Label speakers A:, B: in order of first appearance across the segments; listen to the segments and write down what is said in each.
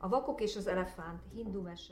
A: A vakok és az elefánt, hindu mese.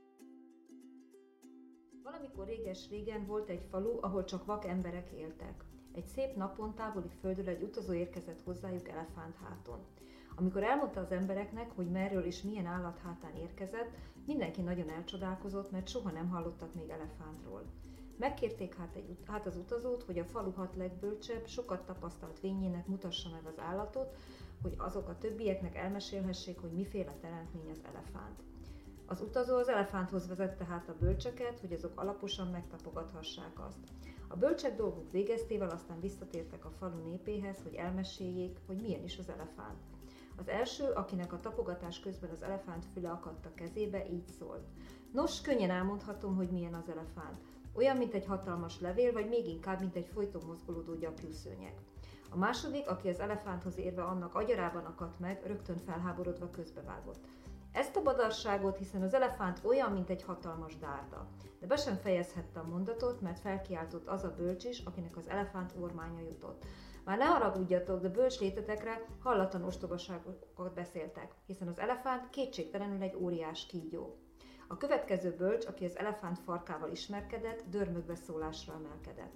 A: Valamikor réges-régen volt egy falu, ahol csak vak emberek éltek. Egy szép napon távoli földről egy utazó érkezett hozzájuk elefántháton. Amikor elmondta az embereknek, hogy merről és milyen állathátán érkezett, mindenki nagyon elcsodálkozott, mert soha nem hallottak még elefántról. Megkérték hát az utazót, hogy a falu 6 legbölcsebb, sokat tapasztalt vényének mutassa meg az állatot, hogy azok a többieknek elmesélhessék, hogy miféle teremtmény az elefánt. Az utazó az elefánthoz vezette hát a bölcseket, hogy azok alaposan megtapogathassák azt. A bölcsek dolguk végeztével aztán visszatértek a falu népéhez, hogy elmeséljék, hogy milyen is az elefánt. Az első, akinek a tapogatás közben az elefánt füle akadt a kezébe, így szólt. Nos, könnyen elmondhatom, hogy milyen az elefánt. Olyan, mint egy hatalmas levél, vagy még inkább, mint egy folyton mozgolódó gyapjúszőnyeg. A második, aki az elefánthoz érve annak agyarában akadt meg, rögtön felháborodva közbevágott. Ezt a badarságot, hiszen az elefánt olyan, mint egy hatalmas dárda. De be sem fejezhette a mondatot, mert felkiáltott az a bölcs is, akinek az elefánt ormánya jutott. Már ne haragudjatok, de bölcs létetekre hallatlan ostobaságokat beszéltek, hiszen az elefánt kétségtelenül egy óriás kígyó. A következő bölcs, aki az elefánt farkával ismerkedett, dörmögve szólásra emelkedett.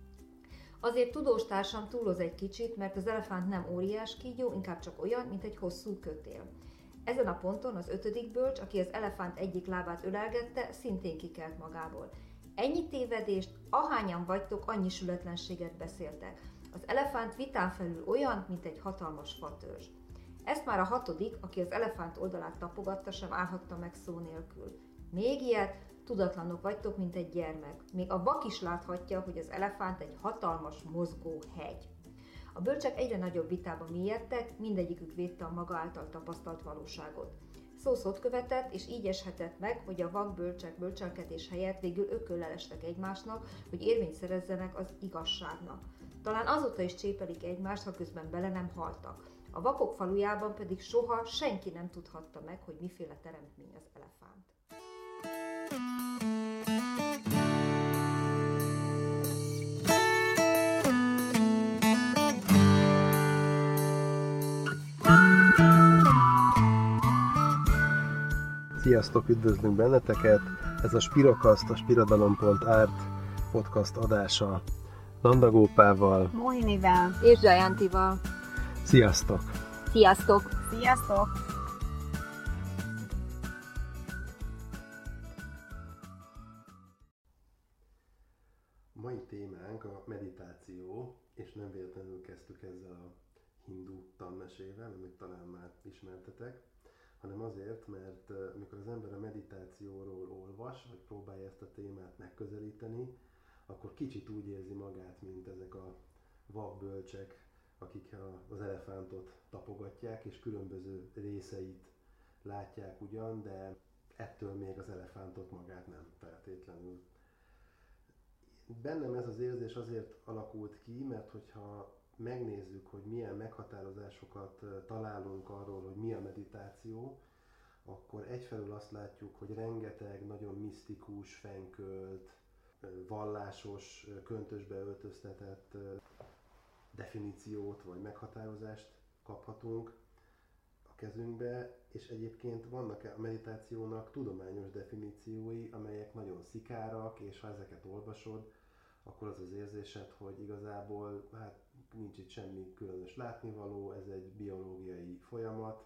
A: Azért tudós társam túloz egy kicsit, mert az elefánt nem óriás kígyó, inkább csak olyan, mint egy hosszú kötél. Ezen a ponton az 5. bölcs, aki az elefánt egyik lábát ölelgette, szintén kikelt magából. Ennyi tévedést, ahányan vagytok, annyi sületlenséget beszéltek. Az elefánt vitán felül olyan, mint egy hatalmas fatörzs. Ezt már a 6., aki az elefánt oldalát tapogatta, sem állhatta meg szó nélkül. Még ilyet, tudatlanok vagytok, mint egy gyermek. Még a vak is láthatja, hogy az elefánt egy hatalmas mozgó hegy. A bölcsek egyre nagyobb vitába mélyedtek, mindegyikük védte a maga által tapasztalt valóságot. Szó szót követett, és így eshetett meg, hogy a vak bölcsek bölcselkedés helyett végül ököllel estek egymásnak, hogy érvényt szerezzenek az igazságnak. Talán azóta is csépelik egymást, ha közben bele nem haltak. A vakok falujában pedig soha senki nem tudhatta meg, hogy miféle teremtmény az elefánt.
B: Sziasztok, üdvözlünk benneteket! Ez a Spirokaszt, a Spirodalom.art podcast adása Nanda Gópával,
C: Mohinivel
A: és Jayantival.
B: Sziasztok!
C: Sziasztok! Sziasztok!
B: A mai témánk a meditáció, és nem véletlenül kezdtük ezzel a hindu tanmesével, amit talán már ismertetek, hanem azért, mert amikor az ember a meditációról olvas, vagy próbálja ezt a témát megközelíteni, akkor kicsit úgy érzi magát, mint ezek a vakbölcsek, akik az elefántot tapogatják, és különböző részeit látják ugyan, de ettől még az elefántot magát nem feltétlenül. Bennem ez az érzés azért alakult ki, mert hogyha megnézzük, hogy milyen meghatározásokat találunk arról, hogy mi a meditáció, akkor egyfelől azt látjuk, hogy rengeteg nagyon misztikus, fenkölt, vallásos, köntösbe öltöztetett definíciót vagy meghatározást kaphatunk a kezünkbe, és egyébként vannak a meditációnak tudományos definíciói, amelyek nagyon szikárak, és ha ezeket olvasod, akkor az az érzésed, hogy igazából nincs itt semmi különös látnivaló, ez egy biológiai folyamat,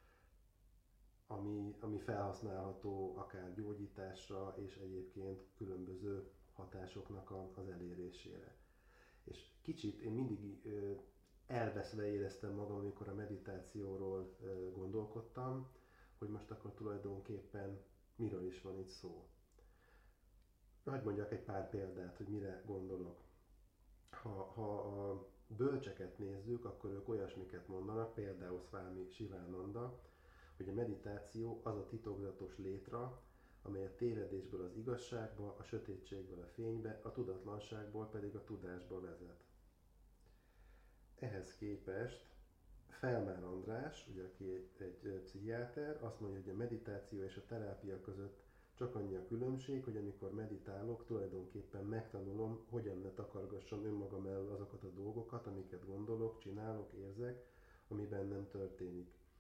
B: ami felhasználható akár gyógyításra, és egyébként különböző hatásoknak az elérésére. És kicsit én mindig elveszve éreztem magam, amikor a meditációról gondolkodtam, hogy most akkor tulajdonképpen miről is van itt szó. Hadd mondjak egy pár példát, hogy mire gondolok. Ha a bölcseket nézzük, akkor ők olyasmiket mondanak, például Swami Sivananda, hogy a meditáció az a titokzatos létra, amely a tévedésből az igazságba, a sötétségből a fénybe, a tudatlanságból pedig a tudásba vezet. Ehhez képest Felmár András, ugye, aki egy pszichiáter, azt mondja, hogy a meditáció és a terápia között csak annyi a különbség, hogy amikor meditálok, tulajdonképpen megtanulom, hogyan ne takargassam önmagam el azokat a dolgokat, amiket gondolok, csinálok, érzek, ami bennem történik.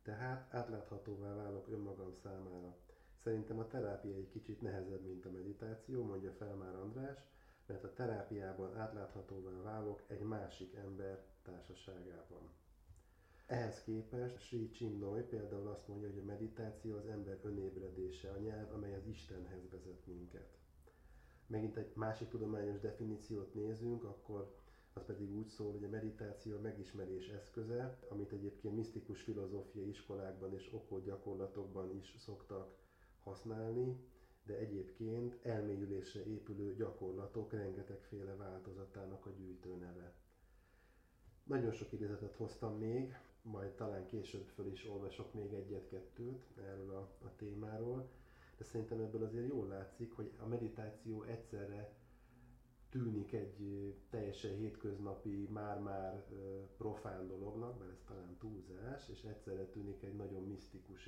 B: Tehát átláthatóvá válok önmagam számára. Szerintem a terápia egy kicsit nehezebb, mint a meditáció, mondja Felmár András, mert a terápiában átláthatóvá válok egy másik ember társaságában. Ehhez képest Sri Chinmoy például azt mondja, hogy a meditáció az ember önébredése, a nyelv, amely az Istenhez vezet minket. Megint egy másik tudományos definíciót nézünk, akkor az pedig úgy szól, hogy a meditáció a megismerés eszköze, amit egyébként misztikus filozófiai iskolákban és okkult gyakorlatokban is szoktak használni, de egyébként elmélyülésre épülő gyakorlatok rengetegféle változatának a gyűjtőneve. Nagyon sok idézetet hoztam még, majd talán később föl is olvasok még egyet-kettőt erről a témáról, de szerintem ebből azért jól látszik, hogy a meditáció egyszerre tűnik egy teljesen hétköznapi, már-már profán dolognak, mert ez talán túlzás, és egyszerre tűnik egy nagyon misztikus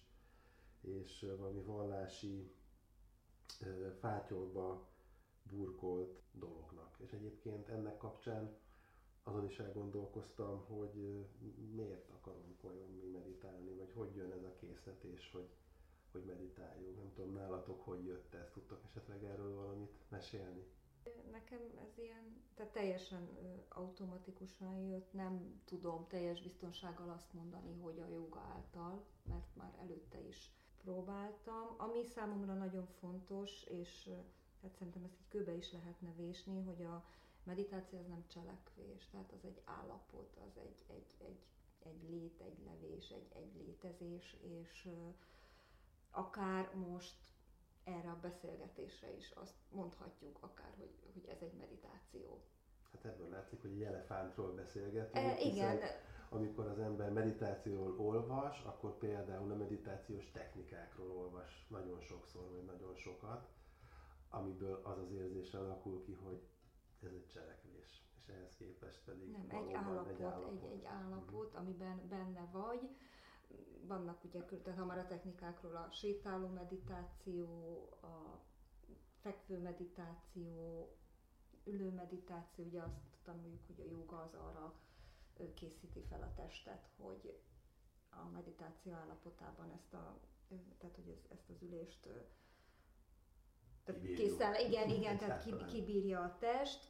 B: és valami vallási fátyolba burkolt dolognak. És egyébként ennek kapcsán azon is elgondolkoztam, hogy miért akarunk vajon mi meditálni, vagy hogy jön ez a készletés, hogy meditáljunk. Nem tudom, nálatok hogy jött ez? Tudtok esetleg erről valamit mesélni?
A: Nekem ez ilyen, tehát teljesen automatikusan jött, nem tudom teljes biztonsággal azt mondani, hogy a jóga által, mert már előtte is próbáltam. Ami számomra nagyon fontos, és hát szerintem ezt így kőbe is lehetne vésni, hogy a meditáció az nem cselekvés, tehát az egy állapot, az egy lét, egy levés, egy létezés, és akár most erre a beszélgetésre is azt mondhatjuk akár, hogy ez egy meditáció.
B: Hát ebből látszik, hogy egy elefántról beszélgetünk,
A: igen.
B: Amikor az ember meditációról olvas, akkor például a meditációs technikákról olvas nagyon sokszor, vagy nagyon sokat, amiből az az érzés alakul ki, hogy ez egy cselekvés, és ehhez képest pedig
A: nem, egy állapot, amiben benne vagy. Vannak ugye, tehát ha már a technikákról a sétáló meditáció, a fekvő meditáció, ülő meditáció, ugye azt tanuljuk, hogy a jóga az arra készíti fel a testet, hogy a meditáció állapotában tehát az ülést készen, igen, tehát kibírja a test,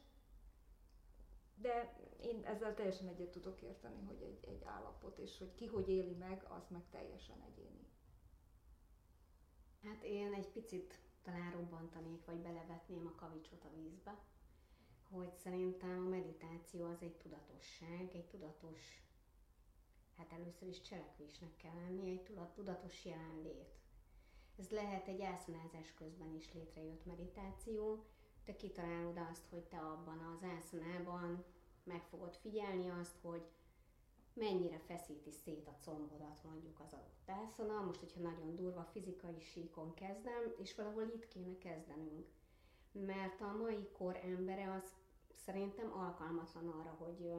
A: de én ezzel teljesen egyet tudok érteni, hogy egy állapot, és hogy ki hogy éli meg, az meg teljesen egyéni.
D: Hát én egy picit talán robbantanék, vagy belevetném a kavicsot a vízbe, hogy szerintem a meditáció az egy tudatosság, egy tudatos, hát először is cselekvésnek kell lenni, egy tudatos jelenlét. Ez lehet egy ászanázás közben is létrejött meditáció, te kitalálod azt, hogy te abban az ászanában meg fogod figyelni azt, hogy mennyire feszíti szét a combodat mondjuk az adott ászana. Most, hogyha nagyon durva fizikai síkon kezdem, és valahol itt kéne kezdenünk. Mert a mai kor embere az szerintem alkalmatlan arra, hogy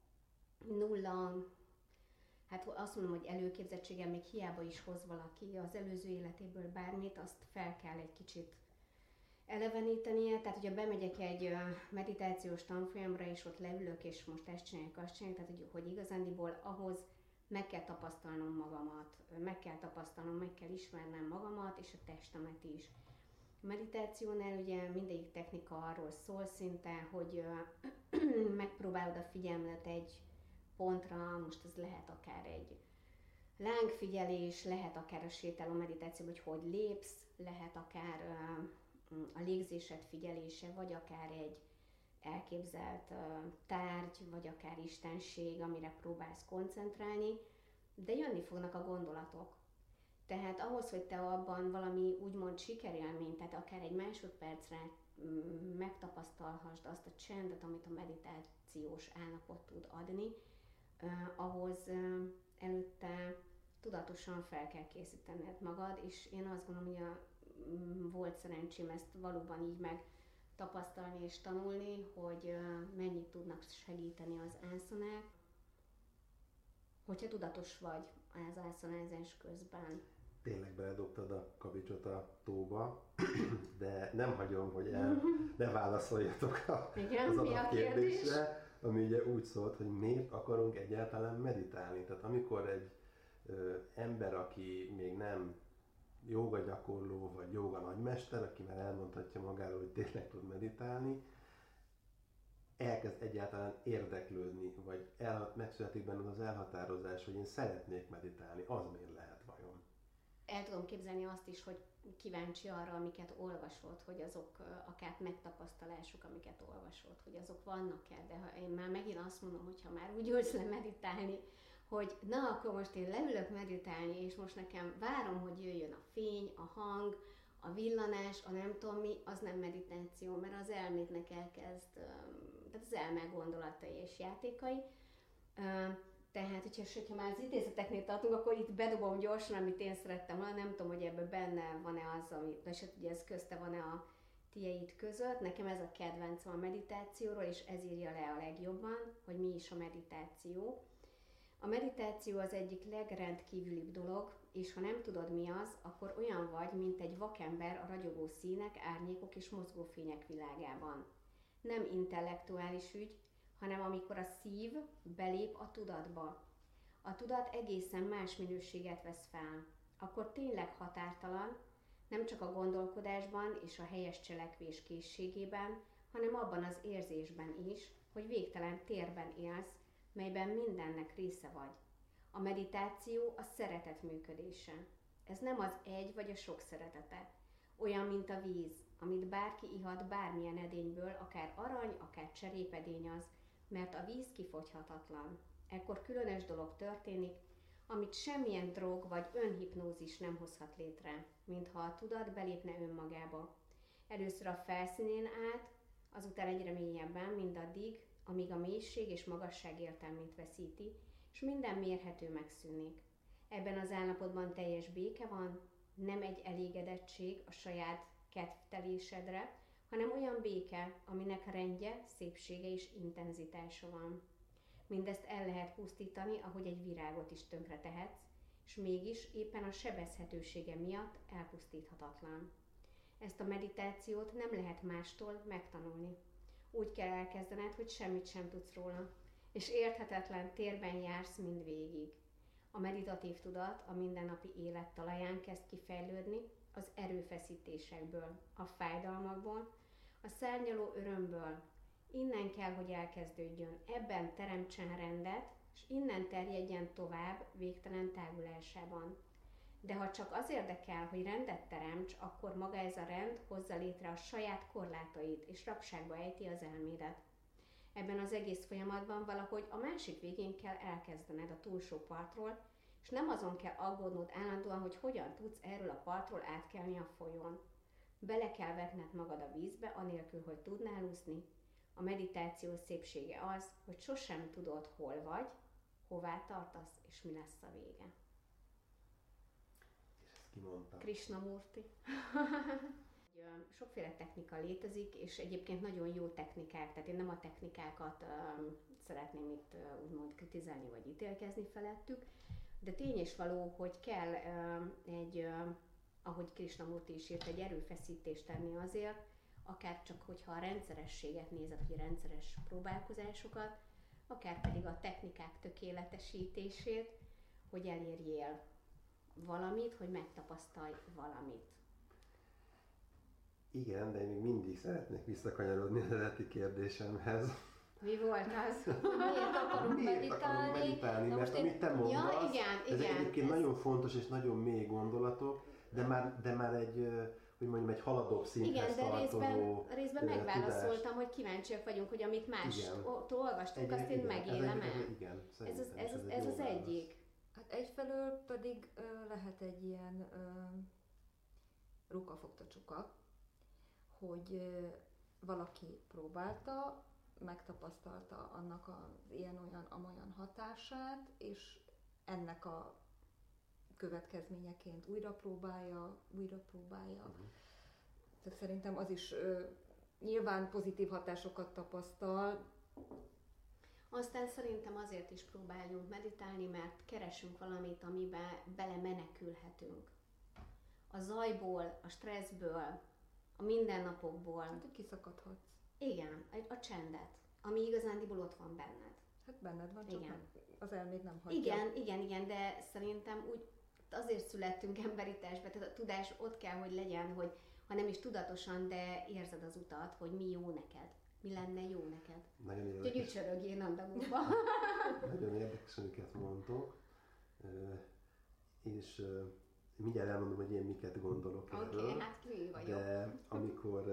D: nulla, hát azt mondom, hogy előképzettséggel még hiába is hoz valaki az előző életéből bármit, azt fel kell egy kicsit elevenítenie, tehát hogyha bemegyek egy meditációs tanfolyamra, és ott leülök, és most ezt csináljuk, azt csináljuk, tehát hogy igazándiból ahhoz meg kell tapasztalnom magamat, meg kell ismernem magamat, és a testemet is. A meditációnál ugye mindegyik technika arról szól szinte, hogy megpróbálod a figyelmet egy pontra, most ez lehet akár egy lángfigyelés, lehet akár a sétáló meditáció, hogy lépsz, lehet akár a légzésed figyelése, vagy akár egy elképzelt tárgy, vagy akár istenség, amire próbálsz koncentrálni, de jönni fognak a gondolatok. Tehát ahhoz, hogy te abban valami úgymond sikerélményt, tehát akár egy másodpercre megtapasztalhassd azt a csendet, amit a meditációs állapot tud adni, ahhoz előtte tudatosan fel kell készítened magad, és én azt gondolom, hogy volt szerencsém ezt valóban így megtapasztalni és tanulni, hogy mennyit tudnak segíteni az ászanák, hogyha tudatos vagy az ászanázás közben.
B: Tényleg beledobtad a kavicsot a tóba, de nem hagyom, hogy ne válaszoljatok az alapkérdésre, ami ugye úgy szólt, hogy miért akarunk egyáltalán meditálni. Tehát amikor egy ember, aki még nem jóga gyakorló, vagy jóga nagymester, aki már elmondhatja magáról, hogy tényleg tud meditálni, elkezd egyáltalán érdeklődni, vagy megszületik benne az elhatározás, hogy én szeretnék meditálni, az miért lehet vajon?
D: El tudom képzelni azt is, hogy kíváncsi arra, amiket olvasod, hogy azok akár megtapasztalások, amiket olvasod, hogy azok vannak-e, de ha én már megint azt mondom, hogy ha már úgy ülsz le meditálni, hogy na, akkor most én leülök meditálni, és most nekem várom, hogy jöjjön a fény, a hang, a villanás, a nem tudom mi, az nem meditáció, mert az elmétnek elkezd, tehát az elme gondolatai és játékai. Tehát, hogyha már az idézeteknél tartunk, akkor itt bedobom gyorsan, amit én szerettem volna, nem tudom, hogy ebben benne van-e az, vagy ugye ez közte van-e a tieid között. Nekem ez a kedvencem a meditációról, és ez írja le a legjobban, hogy mi is a meditáció. A meditáció az egyik legrendkívülibb dolog, és ha nem tudod mi az, akkor olyan vagy, mint egy vakember a ragyogó színek, árnyékok és mozgófények világában. Nem intellektuális ügy, hanem amikor a szív belép a tudatba. A tudat egészen más minőséget vesz fel. Akkor tényleg határtalan, nem csak a gondolkodásban és a helyes cselekvés készségében, hanem abban az érzésben is, hogy végtelen térben élsz, melyben mindennek része vagy. A meditáció a szeretet működése. Ez nem az egy vagy a sok szeretete. Olyan, mint a víz, amit bárki ihat bármilyen edényből, akár arany, akár cserépedény az, mert a víz kifogyhatatlan. Ekkor különös dolog történik, amit semmilyen drog vagy önhipnózis nem hozhat létre, mintha a tudat belépne önmagába. Először a felszínén át, azután egyre mélyebben, mindaddig, amíg a mélység és magasság értelmét veszíti, és minden mérhető megszűnik. Ebben az állapotban teljes béke van, nem egy elégedettség a saját kedvtelésedre, hanem olyan béke, aminek rendje, szépsége és intenzitása van. Mindezt el lehet pusztítani, ahogy egy virágot is tönkre tehetsz, és mégis éppen a sebezhetősége miatt elpusztíthatatlan. Ezt a meditációt nem lehet mástól megtanulni. Úgy kell elkezdened, hogy semmit sem tudsz róla, és érthetetlen térben jársz mindvégig. A meditatív tudat a mindennapi élet talaján kezd kifejlődni, az erőfeszítésekből, a fájdalmakból, a szárnyaló örömből. Innen kell, hogy elkezdődjön, ebben teremtsen rendet, és innen terjedjen tovább végtelen tágulásában. De ha csak az érdekel, hogy rendet teremts, akkor maga ez a rend hozza létre a saját korlátait, és rabságba ejti az elmédet. Ebben az egész folyamatban valahogy a másik végén kell elkezdened a túlsó partról, és nem azon kell aggódnod állandóan, hogy hogyan tudsz erről a partról átkelni a folyón. Bele kell vetned magad a vízbe, anélkül, hogy tudnál úszni. A meditáció szépsége az, hogy sosem tudod, hol vagy, hová tartasz, és mi lesz a vége.
B: És ezt kimondta.
D: Krishnamurti. Sokféle technika létezik, és egyébként nagyon jó technikák, tehát én nem a technikákat szeretném itt úgymond kritizálni vagy ítélkezni felettük, de tény és való, hogy kell ahogy Krishnamurti is írt, egy erőfeszítést tenni azért, akár csak hogyha a rendszerességet nézed, vagy rendszeres próbálkozásokat, akár pedig a technikák tökéletesítését, hogy elérjél valamit, hogy megtapasztalj valamit.
B: Igen, de én még mindig szeretnék visszakanyarodni az eredeti kérdésemhez.
D: Mi volt az? Miért akarunk meditálni?
B: Mert amit te mondasz, ez
D: igen,
B: egyébként nagyon fontos és nagyon mély gondolatok, de már egy, hogy mondjam, egy haladóbb szinthez tartozó
D: részben megválaszoltam, hogy kíváncsiak vagyunk, hogy amit mástól olvastunk, azt én megélem el.
B: Igen,
D: ez az egyik.
A: Hát egyfelől pedig lehet egy ilyen rókafogta csuka, hogy valaki próbálta, megtapasztalta annak az ilyen-olyan-amolyan hatását, és ennek a következményeként újra próbálja. Tehát szerintem az is nyilván pozitív hatásokat tapasztal.
D: Aztán szerintem azért is próbáljunk meditálni, mert keresünk valamit, amiben belemenekülhetünk. A zajból, a stresszből, a mindennapokból.
A: Hát, hogy kiszakadhatsz.
D: Igen, a csendet, ami igazándiból ott van benned.
A: Hát benned van, csak
D: Igen.
A: az elméd nem hagyja.
D: Igen, de szerintem úgy azért születtünk emberi testbe, tehát a tudás ott kell, hogy legyen, hogy ha nem is tudatosan, de érzed az utat, hogy mi jó neked, mi lenne jó neked.
B: Nagyon
D: Úgyhogy
B: érdekes.
D: ücsörögjél andagúba.
B: Nagyon érdekes, amiket mondtok. És mindjárt elmondom, hogy én miket gondolok erről.
D: Oké, hát ki vagyok.
B: De amikor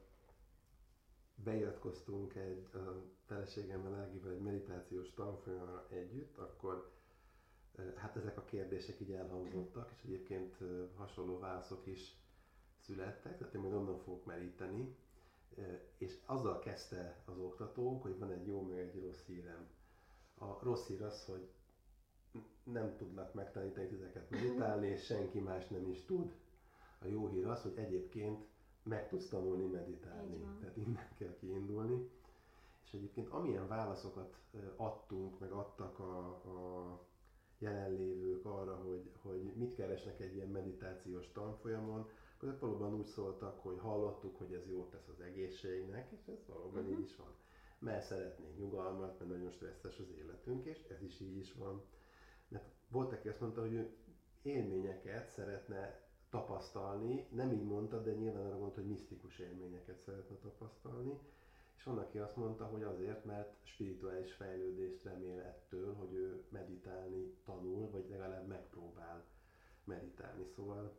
B: beiratkoztunk a feleségemmel, Ágival egy meditációs tanfolyamra együtt, akkor hát ezek a kérdések így elhangzottak, és egyébként hasonló válaszok is születtek, tehát én majd onnan fogok meríteni. És azzal kezdte az oktatónk, hogy van egy jó, meg egy rossz hírem. A rossz hír az, hogy nem tudnak megtanítani titeket meditálni, és senki más nem is tud. A jó hír az, hogy egyébként meg tudsz tanulni meditálni. Tehát innen kell kiindulni. És egyébként amilyen válaszokat adtunk, meg adtak a jelenlévők arra, hogy mit keresnek egy ilyen meditációs tanfolyamon, azok valóban úgy szóltak, hogy hallottuk, hogy ez jót tesz az egészségnek, és ez valóban így is van. Mert szeretnénk nyugalmat, mert nagyon stresszes az életünk, és ez is így is van. Mert volt, aki azt mondta, hogy ő élményeket szeretne tapasztalni, nem így mondta, de nyilván arra mondta, hogy misztikus élményeket szeretne tapasztalni, és van, aki azt mondta, hogy azért, mert spirituális fejlődést remél ettől, hogy ő meditálni tanul, vagy legalább megpróbál meditálni. Szóval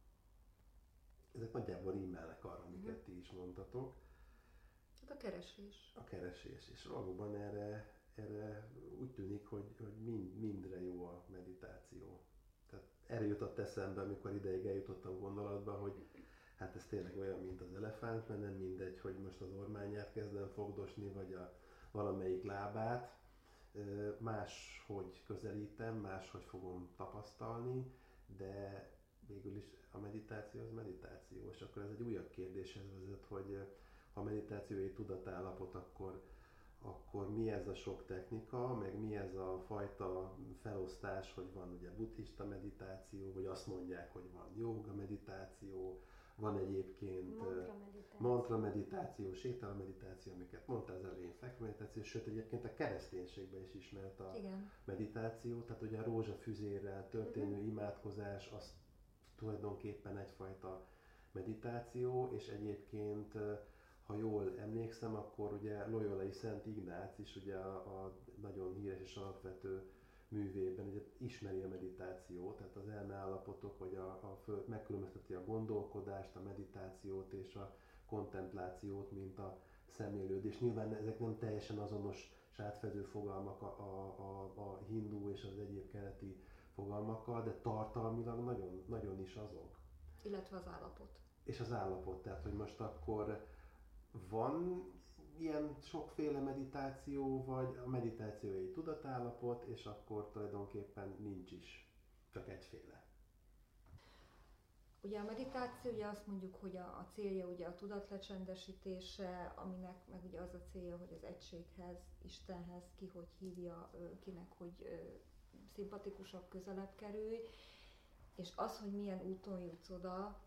B: ezek nagyjából rímelnek arra, amiket ti is mondtatok.
A: Hát a keresés.
B: A keresés, és valóban erre úgy tűnik, hogy mindre jó a meditáció. Tehát erre jutott eszembe, amikor ideig eljutottam gondolatba, hogy hát ez tényleg olyan, mint az elefánt, mert nem mindegy, hogy most az ormányát kezdem fogdosni, vagy a valamelyik lábát. Máshogy közelítem, máshogy fogom tapasztalni, de végül is a meditáció az meditáció. És akkor ez egy újabb kérdéshez vezet, hogy ha a meditáció egy tudatállapot, akkor mi ez a sok technika, meg mi ez a fajta felosztás, hogy van ugye buddhista meditáció, vagy azt mondják, hogy van jóga meditáció, van egyébként mantra meditáció, sétáló meditáció, amiket mondtál az elején, fekvő meditáció, sőt egyébként a kereszténységben is ismert a meditáció, tehát ugye a rózsafüzérrel történő imádkozás, az tulajdonképpen egyfajta meditáció, és egyébként ha jól emlékszem, akkor ugye Loyolai Szent Ignác is ugye a nagyon híres és alapvető művében ugye ismeri a meditációt, tehát az elmeállapotok, vagy a föld megkülönbözteti a gondolkodást, a meditációt és a kontemplációt, mint a szemlélődés. Nyilván ezek nem teljesen azonos átfedő fogalmak a hindu és az egyéb keleti fogalmakkal, de tartalmilag nagyon, nagyon is azok.
A: Illetve az állapot.
B: És az állapot, tehát hogy most akkor van ilyen sokféle meditáció, vagy a meditáció egy tudatállapot, és akkor tulajdonképpen nincs is, csak egyféle.
A: Ugye a meditáció, ugye azt mondjuk, hogy a célja ugye a tudat lecsendesítése, aminek meg ugye az a célja, hogy az egységhez, Istenhez ki hogy hívja, kinek hogy szimpatikusabb, közelebb kerülj, és az, hogy milyen úton jutsz oda,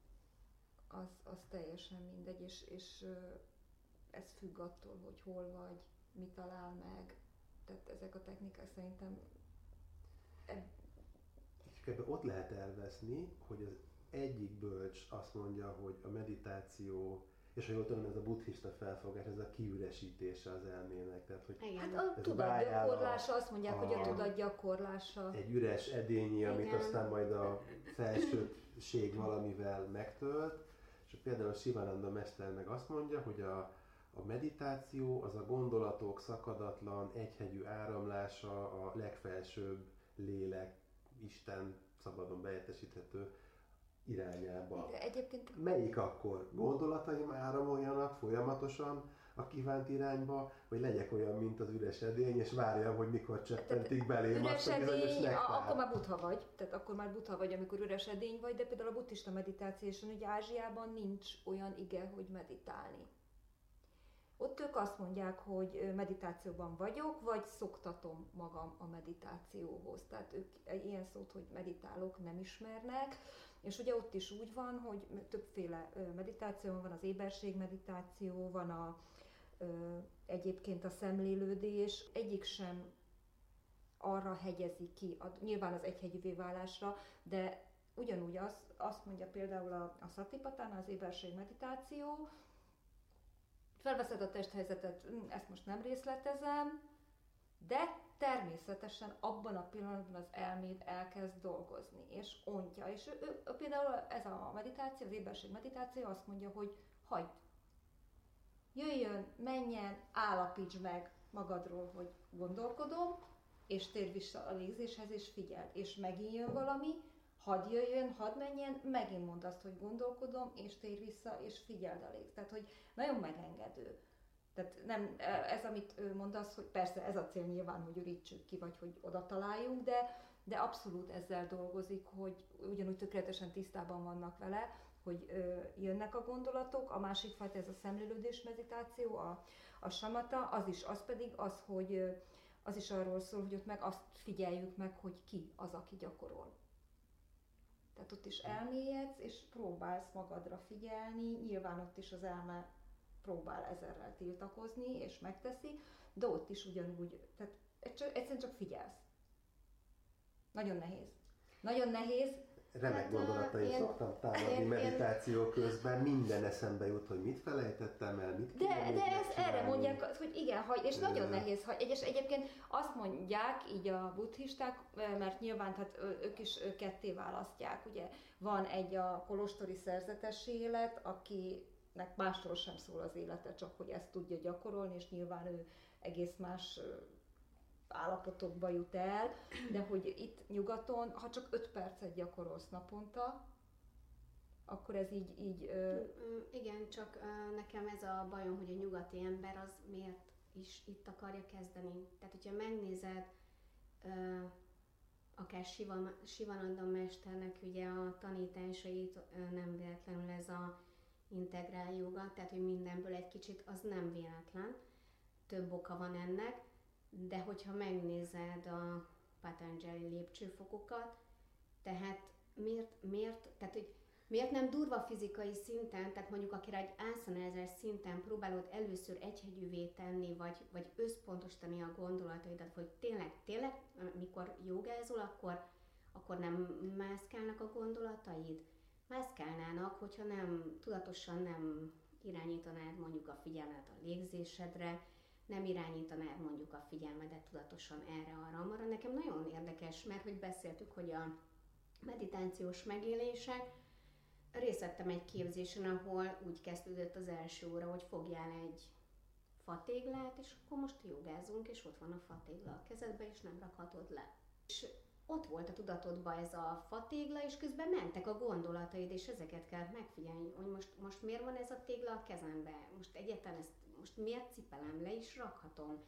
A: az teljesen mindegy, és ez függ attól, hogy hol vagy, mit talál meg, tehát ezek a technikák szerintem...
B: És ebben ott lehet elveszni, hogy az egyik bölcs azt mondja, hogy a meditáció, és ha jól tudom, ez a buddhista felfogás, ez a kiüresítése az elmének. Tehát, hogy
A: hát a tudatgyakorlása, azt mondják, hogy a tudatgyakorlása.
B: Egy üres edényi, amit aztán majd a felsőség valamivel megtölt. És például a Sivananda mester meg azt mondja, hogy a meditáció az a gondolatok szakadatlan, egyhegyű áramlása a legfelsőbb lélek, Isten szabadon beértesíthető irányába.
A: Egyébként...
B: Melyik akkor? Gondolataim áramoljanak folyamatosan a kívánt irányba, vagy legyek olyan, mint az üres edény, és várjam, hogy mikor cseppentik belém azt a bizonyos nektár.
A: Akkor már buddha vagy, tehát akkor már buddha vagy, amikor üres edény vagy, de például a buddhista meditációson, ugye Ázsiában nincs olyan ige, hogy meditálni. Ott ők azt mondják, hogy meditációban vagyok, vagy szoktatom magam a meditációhoz. Tehát ők ilyen szót, hogy meditálok, nem ismernek. És ugye ott is úgy van, hogy többféle meditáció van, az éberség meditáció, van a egyébként a szemlélődés, egyik sem arra hegyezi ki, nyilván az egyhegyűvé válásra, de ugyanúgy azt mondja például a Satipatthana, az éberség meditáció, felveszed a testhelyzetet, ezt most nem részletezem, de természetesen abban a pillanatban az elméd elkezd dolgozni, és ontja. És ő például ez a meditáció, az éberség meditáció azt mondja, hogy hagyd. Jöjjön, menjen, állapítsd meg magadról, hogy gondolkodom, és térj vissza a légzéshez, és figyeld. És megint jön valami, hadd jöjjön, hadd menjen, megint mondd azt, hogy gondolkodom, és térj vissza, és figyeld a légzést. Tehát, hogy nagyon megengedő. Tehát nem, ez, amit mondasz, hogy persze ez a cél nyilván, hogy ürítsük ki, vagy hogy oda találjunk, de abszolút ezzel dolgozik, hogy ugyanúgy tökéletesen tisztában vannak vele, hogy jönnek a gondolatok. A másik fajta, ez a szemlélődés meditáció, a samatha, az pedig az, hogy az is arról szól, hogy ott meg azt figyeljük meg, hogy ki az, aki gyakorol. Tehát ott is elmélyedsz, és próbálsz magadra figyelni, nyilván ott is az elme próbál ezerrel tiltakozni, és megteszi, de ott is ugyanúgy, tehát egyszerűen csak figyelsz. Nagyon nehéz. Nagyon nehéz.
B: Remek gondolataim szoktam támadni meditáció közben, minden eszembe jut, hogy mit felejtettem el, mit kéne
A: de ezt erre mondják, hogy igen, és nagyon nehéz, és egyébként azt mondják így a buddhisták, mert nyilván tehát ők is ketté választják, ugye van egy a kolostori szerzetesi élet, akinek másról sem szól az élete, csak hogy ezt tudja gyakorolni, és nyilván ő egész más állapotokba jut el, de hogy itt nyugaton, ha csak 5 percet gyakorolsz naponta, akkor ez így...
D: Igen, csak nekem ez a bajom, hogy a nyugati ember az miért is itt akarja kezdeni. Tehát, hogyha megnézed, akár Sivananda mesternek ugye a tanításait, nem véletlenül ez a integrál joga, tehát, hogy mindenből egy kicsit, az nem véletlen. Több oka van ennek. De hogyha megnézed a Patanjali lépcsőfokokat, tehát miért nem durva fizikai szinten, tehát mondjuk akár egy ászanázás szinten próbálod először egyhegyűvé tenni, vagy összpontosítani a gondolataidat, hogy tényleg, mikor jogázol, akkor nem mászkálnak a gondolataid? Mászkálnának, hogyha tudatosan nem irányítanád mondjuk a figyelmet a légzésedre, nem irányítanád mondjuk a figyelmedet tudatosan erre-arra. Nekem nagyon érdekes, mert hogy beszéltük, hogy a meditációs megélések, részt vettem egy képzésen, ahol úgy kezdődött az első óra, hogy fogjál egy fatéglát, és akkor most jogázunk, és ott van a fatégla a kezedbe, és nem rakhatod le. És ott volt a tudatodban ez a fatégla, és közben mentek a gondolataid, és ezeket kellett megfigyelni, hogy most miért van ez a tégla a kezembe, most egyáltalán most miért cipelem, le is rakhatom,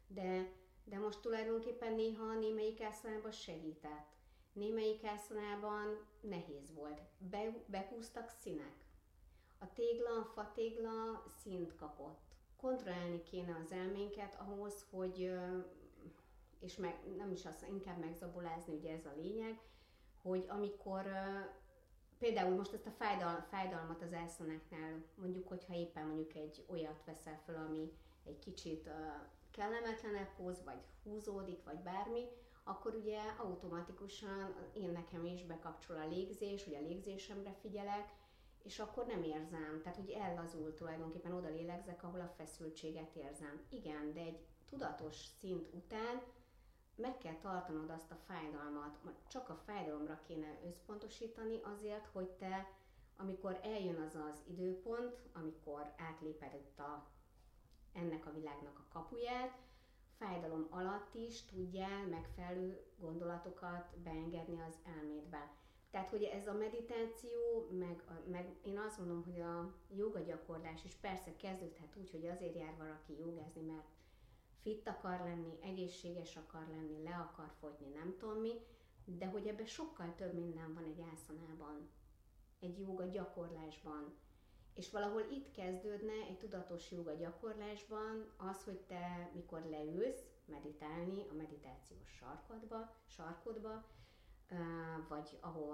D: de most tulajdonképpen néha a némelyik ászanában segített. Némelyik ászanában nehéz volt. Behúztak színek. A tégla, a fatégla színt kapott. Kontrollálni kéne az elménket ahhoz, hogy, és nem is azt, inkább megzabolázni, ugye ez a lényeg, hogy amikor például most ezt a fájdalmat az ászanáknál, mondjuk, hogyha éppen mondjuk egy olyat veszel fel, ami egy kicsit kellemetlenebb hoz, vagy húzódik, vagy bármi, akkor ugye automatikusan nekem is bekapcsol a légzés, ugye a légzésemre figyelek, és akkor nem érzem, tehát hogy ellazul tulajdonképpen, oda lélegzek, ahol a feszültséget érzem. Igen, de egy tudatos szint után meg kell tartanod azt a fájdalmat, csak a fájdalomra kéne összpontosítani azért, hogy te, amikor eljön az időpont, amikor átléped itt ennek a világnak a kapuját, fájdalom alatt is tudjál megfelelő gondolatokat beengedni az elmédbe. Tehát, hogy ez a meditáció, meg én azt mondom, hogy a jóga gyakorlás is persze kezdődhet úgy, hogy azért jár valaki jogázni, mert fit akar lenni, egészséges akar lenni, le akar fogyni, nem tudom mi, de hogy ebben sokkal több minden van egy ászanában, egy jóga gyakorlásban. És valahol itt kezdődne egy tudatos jóga gyakorlásban az, hogy te mikor leülsz meditálni a meditációs sarkodba, vagy ahol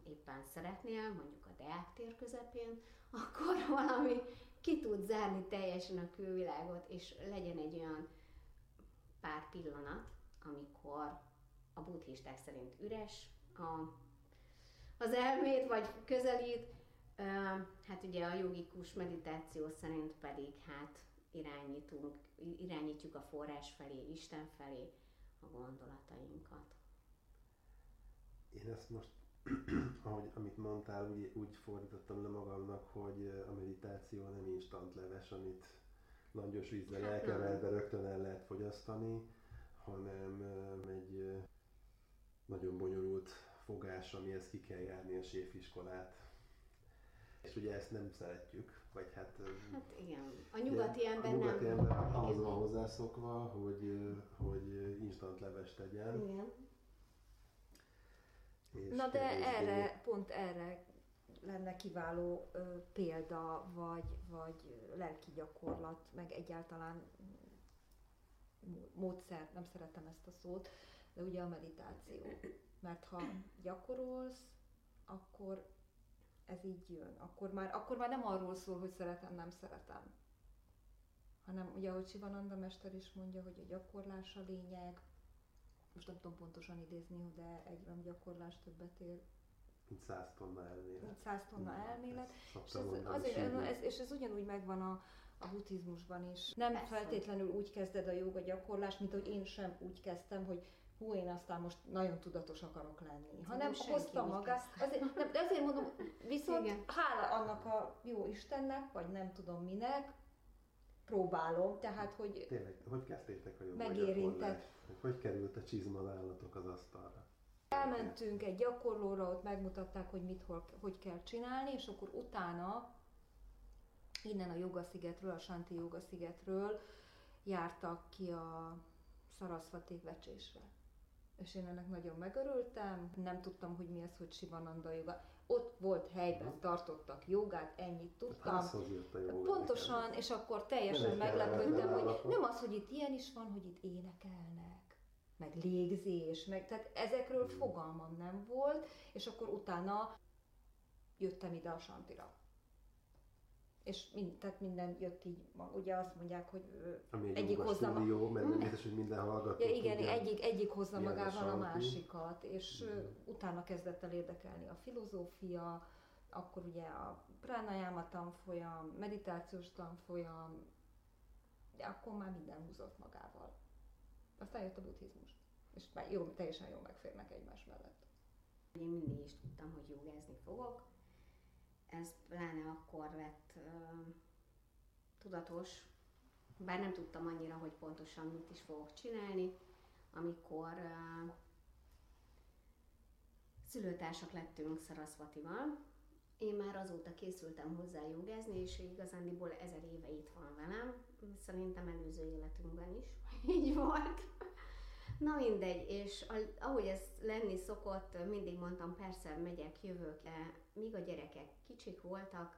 D: éppen szeretnél, mondjuk a Deák tér közepén, akkor valami ki tud zárni teljesen a külvilágot, és legyen egy olyan pár pillanat, amikor a buddhisták szerint üres az elméd, vagy közelít, hát ugye a jogikus meditáció szerint pedig hát irányítjuk a forrás felé, Isten felé a gondolatainkat.
B: Én ezt most, amit mondtál, úgy fordítottam le magamnak, hogy a meditáció nem instant leves, amit langyos vízzel elkeverve rögtön el lehet fogyasztani, hanem egy nagyon bonyolult fogás, amihez ki kell járni a séfiskolát. És ugye ezt nem szeretjük, vagy hát
D: igen, a nyugati ember
B: nem. A nyugati ember ahhoz van
D: igen.
B: hozzászokva, hogy instant levest tegyen.
D: Igen.
A: Na de pont erre lenne kiváló példa, vagy lelki gyakorlat, meg egyáltalán módszer, nem szeretem ezt a szót, de ugye a meditáció. Mert ha gyakorolsz, akkor ez így jön. Akkor már nem arról szól, hogy szeretem, nem szeretem. Hanem ugye, ahogy Sivananda mester is mondja, hogy a gyakorlás a lényeg. Most nem tudom pontosan idézni, de egy gram gyakorlás többet ér.
B: Mint 100 tonna elmélet.
A: Mint 100 tonna elmélet. És ez ugyanúgy megvan a buddhizmusban is. Nem
D: Persze.
A: feltétlenül úgy kezded a jóga gyakorlást, mint hogy én sem úgy kezdtem, hogy hú, én aztán most nagyon tudatos akarok lenni. Hanem hozta magát. Azért mondom, viszont igen. Hála annak a jó Istennek, vagy nem tudom minek, próbálom, tehát hogy...
B: Tényleg, hogy kezdtétek a jóga
A: megérintett.
B: Hogy került a csizma nálatok az asztalra?
A: Elmentünk egy gyakorlóra, ott megmutatták, hogy mit, hogy kell csinálni, és akkor utána innen a Joga-szigetről, a Shanti Joga-szigetről jártak ki a Sarasvaték vecsésre. És én ennek nagyon megörültem, nem tudtam, hogy mi az, hogy Sivananda joga. Ott volt helyben, tartottak jogát, ennyit tudtam. Pontosan, és akkor teljesen meglepődtem, hogy nem az, hogy itt ilyen is van, hogy itt énekelnek, meg légzés, tehát ezekről fogalmam nem volt, és akkor utána jöttem ide a Shantira. És tehát minden jött így, ugye azt mondják, hogy egyik hozza
B: stúdió, mert nem biztos, hogy minden hallgató.
A: Ja, igen, egyik hozza magával a másikat, és utána kezdett el érdekelni a filozófia, akkor ugye a pranayama tanfolyam, meditációs tanfolyam, de akkor már minden húzott magával. Aztán jött a buddhizmus, és már teljesen jól megférnek egymás mellett.
D: Én mindig is tudtam, hogy jogázni fogok. Ez pláne akkor lett tudatos, bár nem tudtam annyira, hogy pontosan mit is fogok csinálni, amikor szülőtársak lettünk Sarasvatival. Én már azóta készültem hozzá jogázni, és igazándiból 1000 éve itt van velem. Szerintem előző életünkben is így volt. Na mindegy, és ahogy ez lenni szokott, mindig mondtam, persze megyek, jövök, míg a gyerekek kicsik voltak,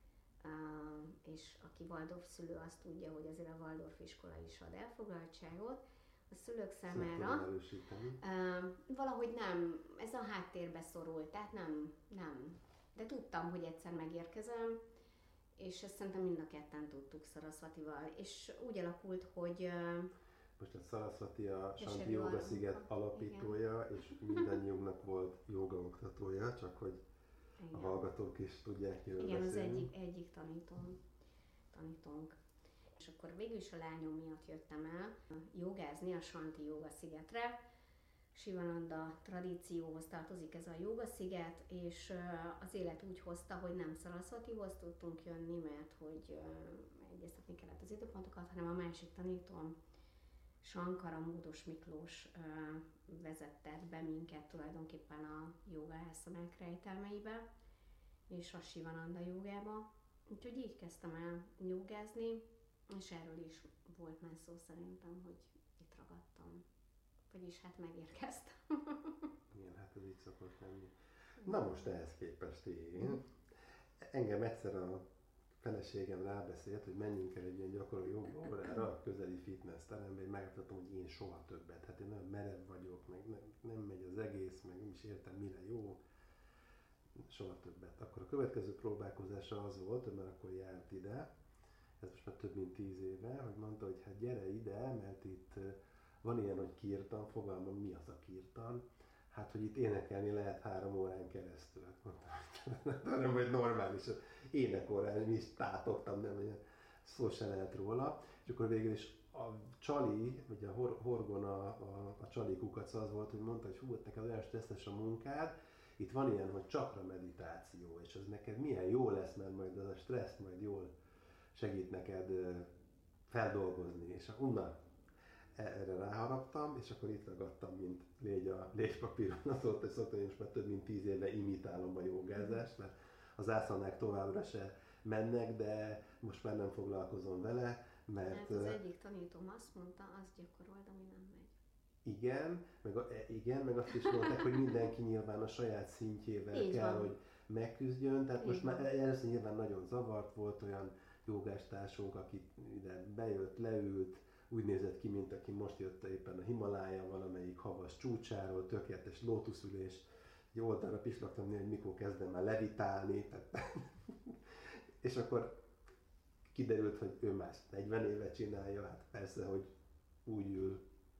D: és aki Waldorf szülő, azt tudja, hogy azért a Waldorf iskola is ad elfoglaltságot. A szülők számára valahogy nem, ez a háttérbe szorult, tehát nem. De tudtam, hogy egyszer megérkezem, és ezt szerintem mind a ketten tudtuk Sarasvatival, és úgy alakult, hogy...
B: Most a Sarasvati a Shanti Joga-sziget alapítója, igen. És mindannyiunknak volt jogaoktatója, csak hogy igen. A hallgatók is tudják jól
D: igen,
B: beszélni.
D: Az egyik tanítónk. És akkor végül is a lányom miatt jöttem el jogázni a Shanti Joga-szigetre. Sivananda tradícióhoz tartozik ez a Joga-sziget, és az élet úgy hozta, hogy nem Sarasvatihoz tudtunk jönni, mert hogy egyeztetni kellett az időpontokat, hanem a másik tanítóm, Sankara Módos Miklós vezette be minket tulajdonképpen a jóga elszamák rejtelmeibe, és a Sivananda jogába. Úgyhogy így kezdtem el jogázni, és erről is volt már szó szerintem, hogy itt ragadtam. Vagyis hát megérkeztem.
B: Igen, hát ez így szokott lenni. Na most ehhez képest én. Engem egyszer a feleségem rábeszélt, hogy menjünk el egy ilyen gyakorló jogaórára a közeli fitness terembe, én megmutatom, hogy én soha többet. Hát én nagyon merev vagyok, meg nem megy az egész, meg nem is értem mire jó. soha többet. Akkor a következő próbálkozása az volt, hogy már akkor járt ide, ez most már több mint 10 éve, hogy mondta, hogy hát gyere ide, mert itt van ilyen, hogy kirtan, fogalmam, mi az a kirtan? Hát, hogy itt énekelni lehet 3 órán keresztül. Mondtam, nem vagy normális, énekorán, mi is tátogtam, nem, hogy szó se lehet róla. És akkor végül is a csali, ugye a Horgon a csali kukac az volt, hogy mondta, hogy hú, neked olyan stresszes a munkád, itt van ilyen, hogy csakra meditáció, és az neked milyen jó lesz, mert majd az a stresszt majd jól segít neked feldolgozni. És onnan erre ráharaptam, és akkor itt ragadtam, mint légy a légypapíron. Azóta szoktam, én most már több mint 10 éve imitálom a jogázást, mert az ászanák továbbra se mennek, de most már nem foglalkozom vele, mert...
D: Hát az egyik tanítóm azt mondta, azt gyakorold, ami nem megy.
B: Igen, meg azt is mondták, hogy mindenki nyilván a saját szintjével
D: Így
B: kell,
D: van.
B: hogy megküzdjön. Tehát
D: Így
B: most
D: van.
B: már először nyilván nagyon zavart, volt olyan jogástársunk, aki ide bejött, leült, úgy nézett ki, mint aki most jött éppen a Himalája valamelyik havas csúcsáról, tökéletes lótuszülés, egy oldalra pislogtam néha, hogy mikor kezdem már levitálni. Tehát és akkor kiderült, hogy ő már 40 éve csinálja, hát persze, hogy úgy ül,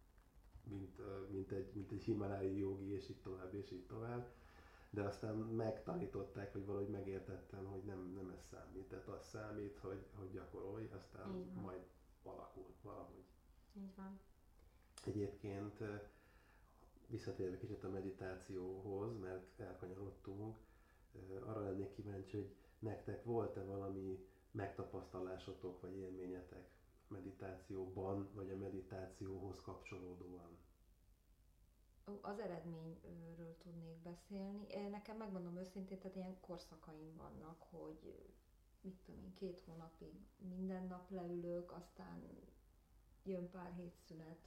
B: mint egy himalái jogi, és így tovább, és így tovább. De aztán megtanították, hogy valahogy megértettem, hogy nem ez számít. Tehát az számít, hogy gyakorolj, aztán majd alakul valahogy.
D: Így van.
B: Egyébként visszatérve kicsit a meditációhoz, mert elkanyarodtunk, arra lennék kíváncsi, hogy nektek volt-e valami megtapasztalásotok vagy élményetek meditációban, vagy a meditációhoz kapcsolódóan?
A: Az eredményről tudnék beszélni. Nekem megmondom őszintén, tehát ilyen korszakaim vannak, hogy mit tudom én, 2 hónapig minden nap leülök, aztán jön pár hét szünet,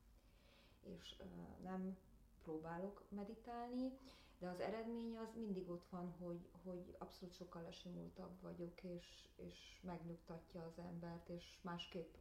A: és nem próbálok meditálni, de az eredmény az mindig ott van, hogy abszolút sokkal lesimultabb vagyok, és megnyugtatja az embert, és másképp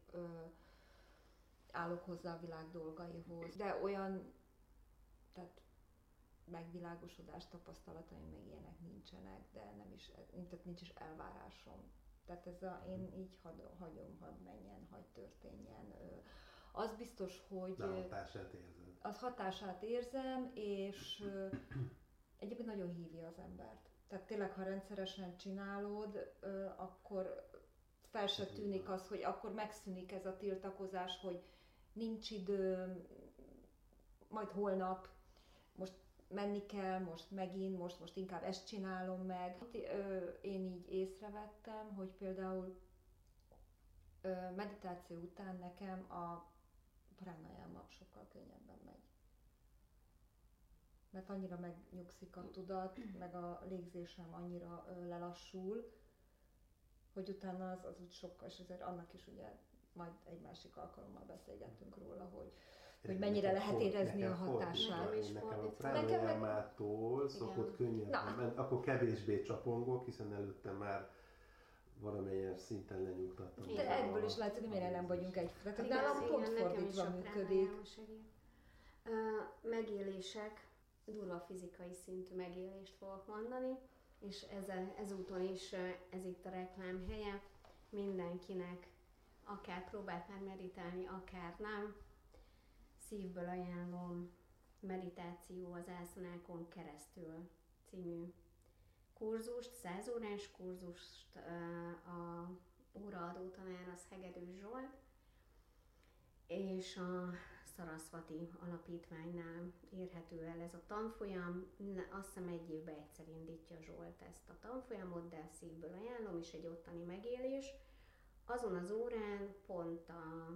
A: állok hozzá a világ dolgaihoz. De olyan, tehát megvilágosodás tapasztalataim meg ilyenek nincsenek, de nem is, tehát nincs is elvárásom. Tehát én így hagyom, hadd menjen, hadd történjen. Az biztos, hogy...
B: De hatását érzed.
A: Az hatását érzem, és egyébként nagyon hívja az embert. Tehát tényleg, ha rendszeresen csinálod, akkor fel se tűnik az, hogy akkor megszűnik ez a tiltakozás, hogy nincs idő, majd holnap, most menni kell, most megint, most inkább ezt csinálom meg. Én így észrevettem, hogy például meditáció után nekem a pranayama sokkal könnyebben megy. Mert annyira megnyugszik a tudat, meg a légzésem annyira lelassul, hogy utána az úgy sokkal, és ezért annak is ugye majd egy másik alkalommal beszélgettünk róla, hogy mennyire lehet érezni a hatását.
B: Nekem a pranayamától szokott könnyebben, akkor kevésbé csapongok, hiszen előtte már valamilyen szinten lenyugtattam.
A: De ebből is látszik, hogy miért nem vagyunk egy. Tehát nálam pont fordítva működik.
D: Megélések, durva fizikai szintű megélést fogok mondani, és ezúton is ez itt a reklám helye. Mindenkinek akár próbált már meditálni, akár nem. Szívből ajánlom Meditáció az ászanákon keresztül című kurzust, 100 órás kurzust, a óraadó tanár az Hegedűs Zsolt, és a Sarasvati Alapítványnál érhető el ez a tanfolyam. Azt hiszem 1 évben egyszer indítja Zsolt ezt a tanfolyamot, de szívből ajánlom, és egy ottani megélés. Azon az órán pont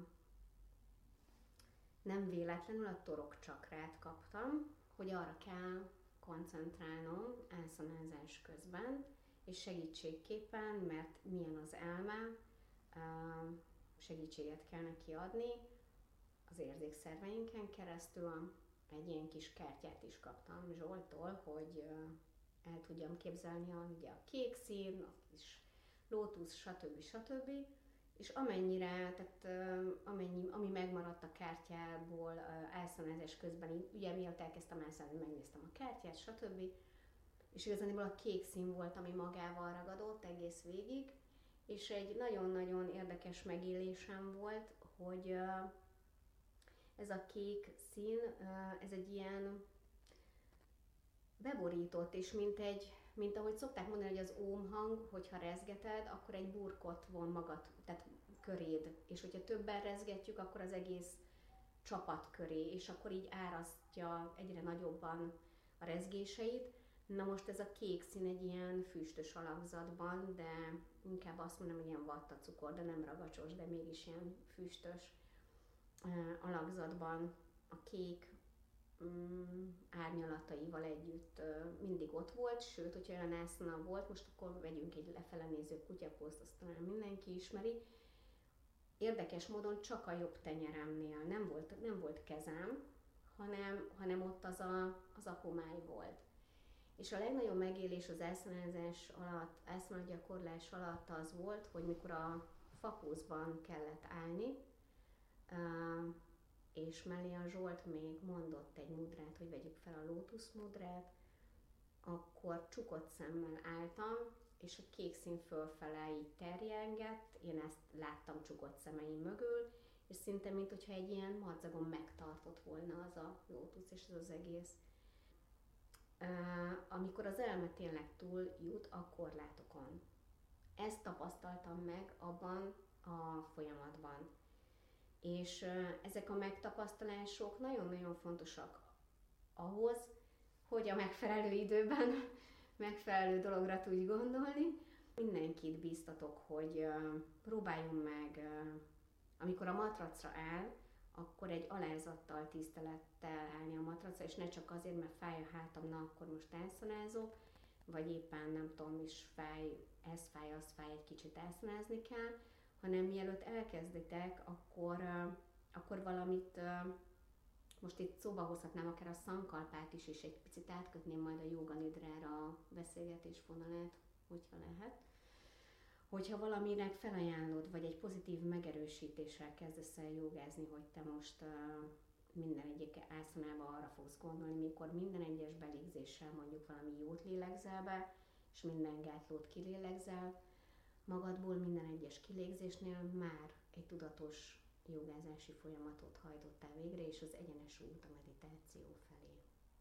D: nem véletlenül a torok csakrát kaptam, hogy arra kell koncentrálnom ászanázás közben, és segítségképpen, mert milyen az elme, segítséget kell neki adni az érzékszerveinken keresztül. Egy ilyen kis kártyát is kaptam Zsolttól, hogy el tudjam képzelni ugye a kék szín, a kis lótusz, stb. És amennyire, tehát ami megmaradt a kártyából ászanázás közben, ugye miatt elkezdtem ászálni, megnéztem a kártyát, stb. és igazából a kék szín volt, ami magával ragadott egész végig, és egy nagyon-nagyon érdekes megélésem volt, hogy ez a kék szín, ez egy ilyen beborított, és mint ahogy szokták mondani, hogy az ómhang, hogyha rezgeted, akkor egy burkot von magad, tehát köréd, és hogyha többen rezgetjük, akkor az egész csapat köré, és akkor így árasztja egyre nagyobban a rezgéseit. Na most ez a kék szín egy ilyen füstös alakzatban, de inkább azt mondom, hogy ilyen vattacukor, de nem ragacsos, de mégis ilyen füstös alakzatban a kék árnyalataival együtt mindig ott volt, sőt, hogyha olyan ászna volt, most akkor vegyünk egy lefele néző kutyapószt, azt talán mindenki ismeri. Érdekes módon csak a jobb tenyeremnél nem volt kezem, hanem ott az a homály volt. És a legnagyobb megélés az ászanázás alatt, ászanagyakorlás alatt az volt, hogy mikor a fakózban kellett állni, és mellé a Zsolt még mondott egy mudrát, hogy vegyük fel a lótuszmudrát, akkor csukott szemmel álltam, és a kék szín fölfele így terjengett, én ezt láttam csukott szemeim mögül, és szinte mintha egy ilyen madzagon megtartott volna az a lótusz és az egész. Amikor az elme tényleg túl jut a korlátokon. Ezt tapasztaltam meg abban a folyamatban. És ezek a megtapasztalások nagyon-nagyon fontosak ahhoz, hogy a megfelelő időben megfelelő dologra tudj gondolni. Mindenkit bíztatok, hogy próbáljunk meg, amikor a matracra áll, akkor egy alázattal, tisztelettel állni a matracra, és ne csak azért, mert fáj a hátam, na akkor most ászanázok, vagy éppen nem tudom, is fáj, ez fáj, az fáj, egy kicsit ászanázni kell, hanem mielőtt elkezditek, akkor valamit, most itt szóba hozhatnám akár a szankalpát is, és egy picit átkötném majd a jóga nidrára a beszélgetés vonalát, hogyha lehet. Hogyha valaminek felajánlod, vagy egy pozitív megerősítéssel kezdesz el jogázni, hogy te most minden egyik ászanába arra fogsz gondolni, mikor minden egyes belégzéssel mondjuk valami jót lélegzel be, és minden gátlót kilélegzel, magadból minden egyes kilégzésnél már egy tudatos jogázási folyamatot hajtottál végre, és az egyenes út a meditáció felé.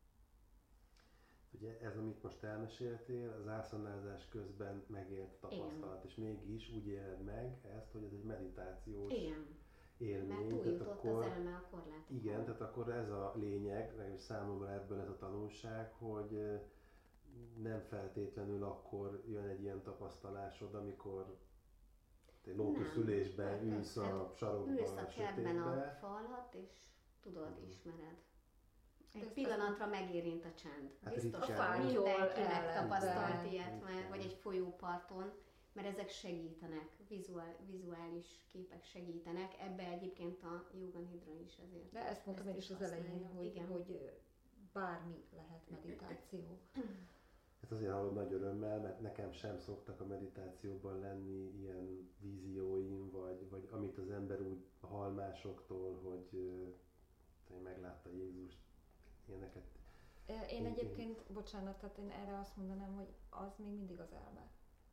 B: Ugye ez, amit most elmeséltél, az ászanázás közben megélt tapasztalat, és mégis úgy éled meg ezt, hogy ez egy meditációs élmény.
D: Mert túljutott az elme a korlátokon.
B: Igen, tehát akkor ez a lényeg, legalábbis számomra ebből ez a tanulság, hogy nem feltétlenül akkor jön egy ilyen tapasztalásod, amikor egy lótuszülésben ülsz a sarokban,
D: ülsz a kertben a fa alatt, és tudod, ismered. Egy pillanatra megérint a csend.
B: Hát
D: biztos,
B: ritkán.
D: hogy mindenki megtapasztalt ilyet már, vagy egy folyóparton, mert ezek segítenek, vizuális képek segítenek. Ebbe egyébként a jóga nidra is ezért.
A: De ezt mondtam én is az elején, hogy bármi lehet meditáció.
B: Ez azért hallom nagy örömmel, mert nekem sem szoktak a meditációban lenni ilyen vízióim, vagy amit az ember úgy hall másoktól, hogy meglátta Jézust, ilyeneket.
A: Én egyébként, bocsánat, tehát én erre azt mondanám, hogy az még mindig az elme.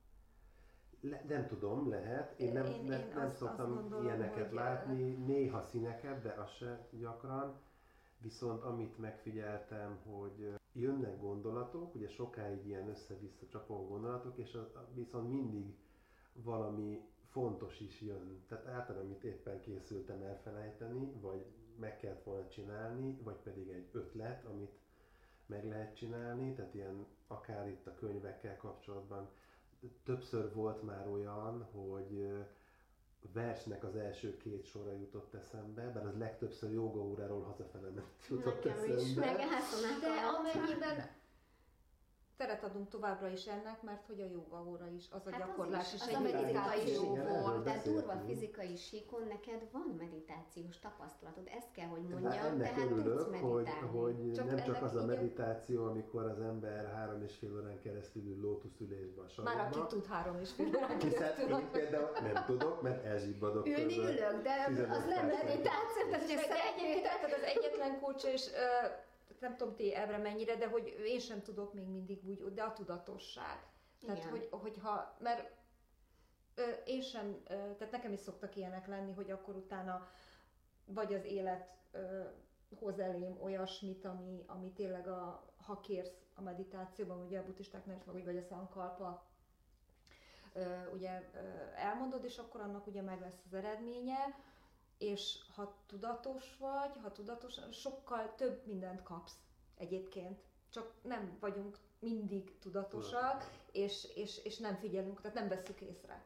B: Nem tudom, lehet. Én nem szoktam gondolom, ilyeneket látni, néha színeket, de az se gyakran. Viszont amit megfigyeltem, hogy jönnek gondolatok, ugye sokáig ilyen össze-vissza csapó gondolatok, és viszont mindig valami fontos is jön. Tehát általában, amit éppen készültem elfelejteni, vagy meg kellett volna csinálni, vagy pedig egy ötlet, amit meg lehet csinálni, tehát ilyen akár itt a könyvekkel kapcsolatban. Többször volt már olyan, hogy versnek az első két sorra jutott eszembe, bár az legtöbbször jógaóráról hazafele jutott eszembe.
D: Is,
A: de amennyiben teret adunk továbbra is ennek, mert hogy a jógaóra is, az a gyakorlás is
D: az
A: egy
D: a meditáció
A: volt.
D: De durva fizikai síkon neked van meditációs tapasztalatod, ezt kell, hogy mondjam, tehát tudsz meditálni.
B: Hogy nem csak az a meditáció, amikor az ember 3,5 órán keresztül ül lótuszülésbe a sarokba.
A: Már aki tud 3,5 órán keresztül.
B: Hiszen én például nem tudok, mert elzsibbadok.
D: Ülni ülök, de az nem meditáció.
A: Tehát egyébként az egyetlen kulcs, és nem tudom ti ebbre mennyire, de hogy én sem tudok még mindig úgy, de a tudatosság. Tehát, hogyha, mert én sem, tehát nekem is szoktak ilyenek lenni, hogy akkor utána vagy az élet hoz elém olyasmit, ami tényleg ha kérsz a meditációban, ugye a buddhistáknál is, vagy a szankalpa, ugye elmondod, és akkor annak ugye meg lesz az eredménye, és ha tudatos vagy, sokkal több mindent kapsz egyébként. Csak nem vagyunk mindig tudatosak, és nem figyelünk, tehát nem vesszük észre.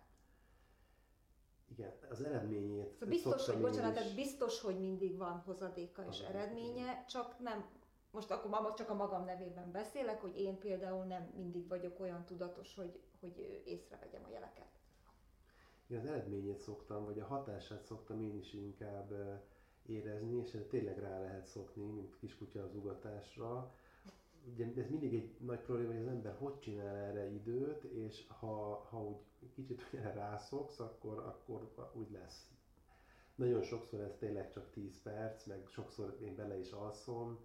B: Igen, az eredményét
A: szóval biztos, hogy mindig van hozadéka és eredménye, csak nem, most akkor csak a magam nevében beszélek, hogy én például nem mindig vagyok olyan tudatos, hogy észrevegyem a jeleket.
B: Igen, az eredményét szoktam, vagy a hatását szoktam én is inkább érezni, és tényleg rá lehet szokni, mint kiskutya az ugatásra. Ugye ez mindig egy nagy probléma, hogy az ember hogy csinál erre időt, és ha úgy kicsit erre rászoksz, akkor úgy lesz. Nagyon sokszor ez tényleg csak 10 perc, meg sokszor én bele is alszom.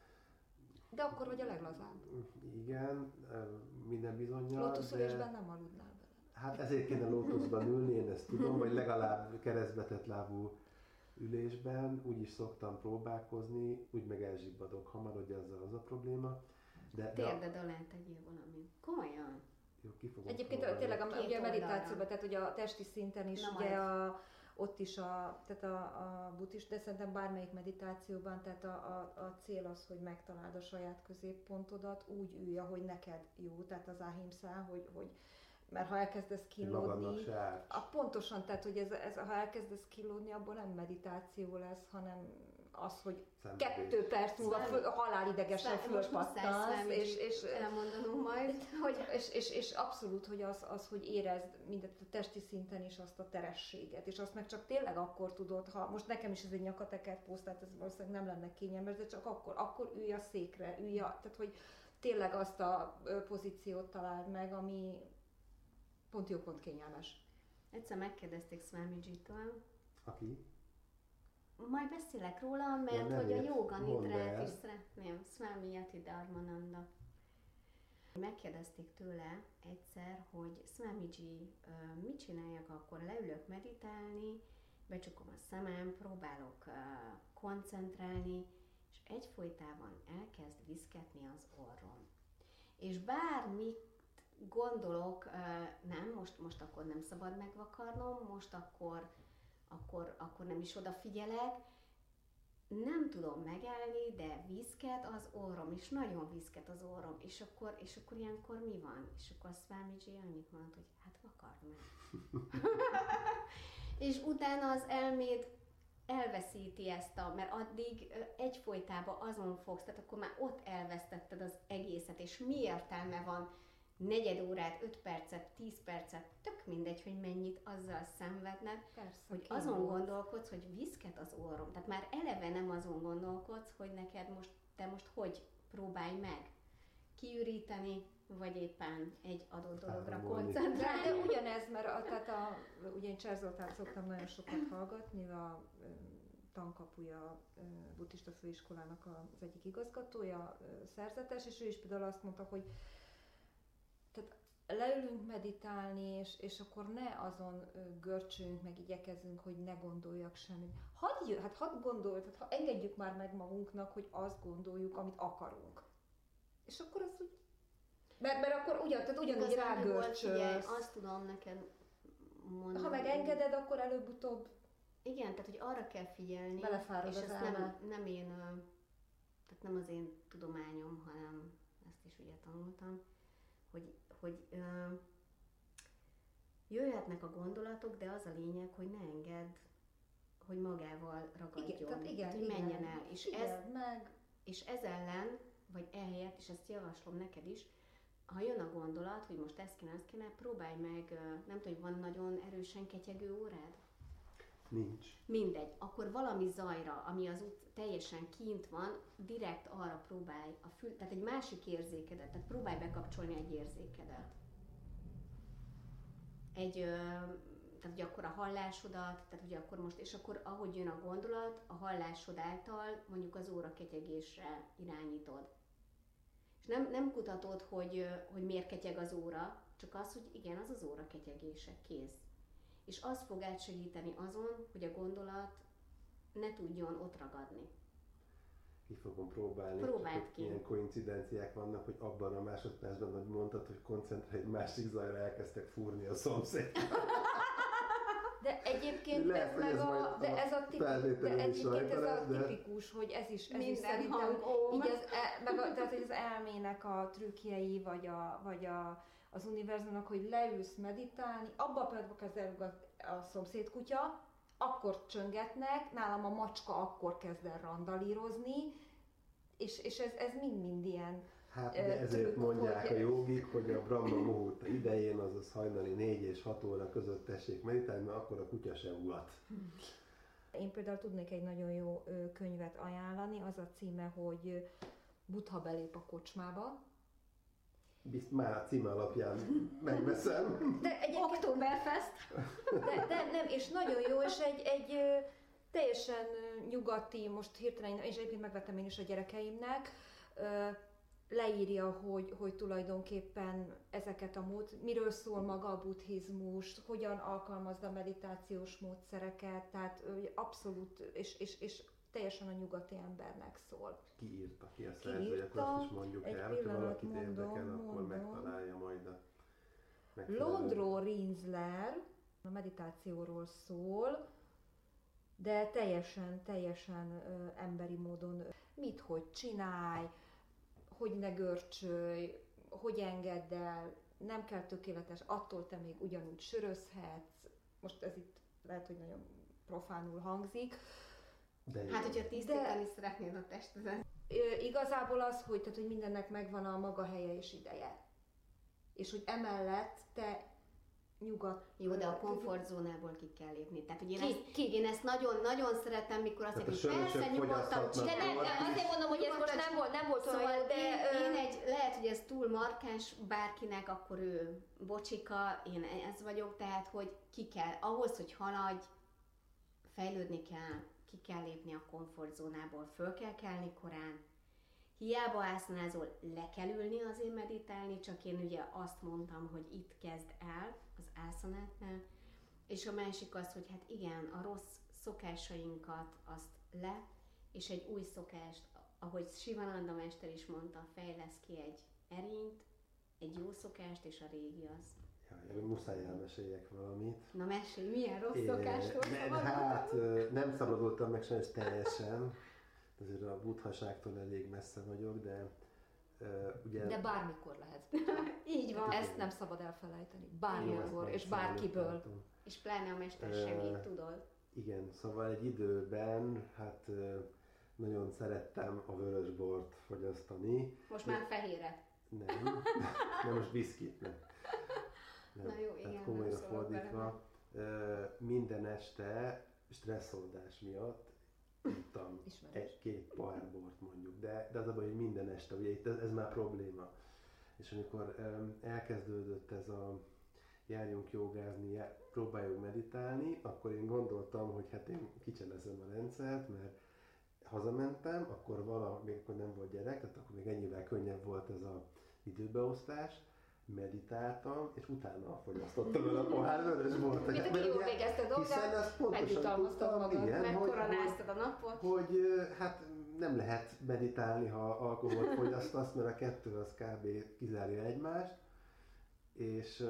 A: De akkor vagy a leglazább.
B: Igen, minden bizonnyal.
A: Lótuszülésben nem aludnál bele.
B: Hát ezért kéne lótuszban ülni, én ezt tudom, vagy legalább keresztbetett lábú ülésben. Úgy is szoktam próbálkozni, úgy meg elzsibbadok hamar, hogy ezzel az a probléma.
D: Térded alá tegyél valamit. Komolyan.
B: Jó,
A: egyébként tényleg ugye a meditációban, tehát ugye a testi szinten is, ugye ott is tehát a buddhist, de szerintem bármelyik meditációban, tehát a cél az, hogy megtaláld a saját középpontodat, úgy ülj, ahogy neked jó, tehát az ahimsa, hogy mert ha elkezdesz kínlódni, pontosan, tehát hogy ha elkezdesz kínlódni, abból nem meditáció lesz, és az, hogy 2 perc múlva halálidegesen fölpattansz, és
D: elmondanunk majd, hogy...
A: és abszolút, hogy az, hogy érezd mindet a testi szinten is azt a terességet, és azt meg csak tényleg akkor tudod, ha most nekem is ez egy nyakatekert poszt, tehát ez valószínűleg nem lenne kényelmes, de csak akkor ülj a székre, tehát hogy tényleg azt a pozíciót találd meg, ami pont jó, pont kényelmes.
D: Egyszer megkérdezték Swamiji-től.
B: Aki?
D: Majd beszélek róla, mert hogy a jóga nidrát is szeretném. Swami Yati Dharmananda. Megkérdezték tőle egyszer, hogy Swamiji, mit csináljak akkor? Leülök meditálni, becsukom a szemem, próbálok koncentrálni, és egyfolytában elkezd viszketni az orrom. És bármit gondolok, nem, most akkor nem szabad megvakarnom, most akkor nem is odafigyelek, nem tudom megállni, de viszket az orrom, és nagyon viszket az orrom, és akkor ilyenkor mi van? És akkor a Swamiji annyit mondott, hogy hát vakard meg. És utána az elméd elveszíti mert addig egyfolytában azon fogsz, tehát akkor már ott elvesztetted az egészet, és mi értelme van 4 órát, 5 percet, 10 percet, tök mindegy, hogy mennyit azzal szenvedned,
A: persze,
D: hogy azon gondolkodsz, hogy viszket az orrom. Tehát már eleve nem azon gondolkodsz, hogy te most hogy próbálj meg kiüríteni, vagy éppen egy adott dologra koncentrálni.
A: De ugyanez, mert ugye én Cser Zoltánt szoktam nagyon sokat hallgatni, a tankapuja buddhista főiskolának az egyik igazgatója, szerzetes, és ő is például azt mondta, hogy tehát leülünk meditálni, és akkor ne azon görcsöljünk, meg igyekezzünk, hogy ne gondoljak semmit. Hadd gondolj, tehát engedjük már meg magunknak, hogy azt gondoljuk, amit akarunk. És akkor az úgy... Mert akkor ugyanúgy rágörcsölsz.
D: Azt tudom neked mondani.
A: Ha megengeded, akkor előbb-utóbb...
D: Igen, tehát hogy arra kell figyelni,
A: belefárad
D: és
A: az
D: ezt nem az én tudományom, hanem ezt is ugye tanultam, hogy jöhetnek a gondolatok, de az a lényeg, hogy ne engedd, hogy magával ragadjon, hogy menjen el. És ez ellen, vagy ehelyett, és ezt javaslom neked is, ha jön a gondolat, hogy most ezt kéne, próbálj meg, nem tudom, hogy van nagyon erősen ketyegő órád?
B: Nincs.
D: Mindegy, akkor valami zajra, ami az út teljesen kint van, direkt arra próbálj, tehát egy másik érzékedet, tehát próbálj bekapcsolni egy érzékedet. tehát ugye akkor a hallásodat, tehát ugye akkor most, és akkor ahogy jön a gondolat, a hallásod által mondjuk az óra ketyegésre irányítod. És nem kutatod, hogy miért ketyeg az óra, csak az, hogy igen, az az óra ketyegése, kész. És az fog átsegíteni azon, hogy a gondolat ne tudjon ott ragadni.
B: Ki fogom próbálni.
D: Próbáld ki.
B: Ilyen koincidenciák vannak, hogy abban a másodpercben, hogy mondtad, hogy koncentrálj egy másik zajra, elkezdtek fúrni a szomszéd.
A: De egyébként
B: Lehet,
A: ez
B: hogy
A: meg
B: ez majd
A: a, de ez a tipikus, hogy ez is
D: Minden
A: szerintem
D: hangom.
A: így tehát hogy az elmének a trükkjei, vagy az univerzumnak, hogy leülsz meditálni, abba a pillanatban kezd el a szomszéd kutya, akkor csöngetnek, nálam a macska akkor kezd el randalírozni, és ez mind ilyen
B: Hát de ezért mondják a jogik, hogy a Brahma Muhurta idején, azaz hajnali 4 és 6 óra között tessék meditálni, mert akkor a kutya se ugat.
A: Én például tudnék egy nagyon jó könyvet ajánlani, az a címe, hogy Buddha belép a kocsmába.
B: Már a cím alapján megveszem.
A: De egyébként
D: Oktoberfest!
A: de nem, és nagyon jó, és egy teljesen nyugati, most hirtelen, és egyébként megvettem én is a gyerekeimnek, leírja, hogy tulajdonképpen ezeket a miről szól maga a buddhizmus, hogyan alkalmazza a meditációs módszereket, tehát abszolút, és teljesen a nyugati embernek szól.
B: Ki írta ki a szerzőjét, azt is mondjuk el, hogyha valakit érdekel, akkor megtalálja majd a megfelelő.
A: Londro Rinsler a meditációról szól, de teljesen emberi módon hogy csinálj, hogy ne görcsölj, hogy engedd el, nem kell tökéletes, attól te még ugyanúgy sörözhetsz. Most ez itt lehet, hogy nagyon profánul hangzik.
D: Hát, hogyha tisztítani szeretnéd a testedet.
A: Igazából az, hogy mindennek megvan a maga helye és ideje. És hogy emellett te nyugodt.
D: Jó, de a komfortzónából ki kell lépni. Tehát, hogy én ezt nagyon-nagyon szeretem, mikor azt mondom, hogy persze nyugodtan
A: csinálj. De nem, azért mondom, hogy ez most nem volt olyan
D: szóval
A: jó, de...
D: lehet, hogy ez túl markáns bárkinek, akkor ő bocsika, én ez vagyok, tehát, hogy ki kell, ahhoz, hogy haladj, fejlődni kell, ki kell lépni a komfortzónából, föl kell kelni korán, hiába ászanázol, le kell ülni azért meditálni, csak én ugye azt mondtam, hogy itt kezd el az ászanátnál, és a másik az, hogy hát igen, a rossz szokásainkat azt le, és egy új szokást, ahogy Sivananda mester is mondta, fejlesz ki egy erényt, egy jó szokást, és a régi az.
B: Ja, muszáj elmeséljek valamit.
D: Na mesélj, milyen rossz szokástól szabadultam?
B: Hát nem szabadultam meg sajnos teljesen, azért a buddhaságtól elég messze vagyok, de ugye...
A: De bármikor lehet.
D: Így van.
A: Ezt nem szabad elfelejteni. Bármikor, és bárkiből.
D: És pláne a mester segít, tudod.
B: Igen, szóval egy időben, hát nagyon szerettem a vörösbort fogyasztani.
D: Most már fehéret.
B: Nem, most viszkit, nem.
D: Na jó, igen,
B: tehát komolyra fordítva, minden este stresszoldás miatt ittam egy-két pohár bort mondjuk, de az a baj, hogy minden este, ugye itt ez már probléma. És amikor elkezdődött ez a járjunk jogázni, próbáljunk meditálni, akkor én gondoltam, hogy hát én kicselezem a rendszert, mert hazamentem, akkor még akkor nem volt gyerek, tehát akkor még ennyivel könnyebb volt ez az időbeosztás, meditáltam, és utána fogyasztottam el a pohár vörösbort.
A: Mint aki jól végezte dolgát, megjutalmaztad magad,
D: megkoronáztad a napot.
B: Hogy hát nem lehet meditálni, ha alkoholt fogyasztasz, mert a kettő az kb. Kizárja egymást. És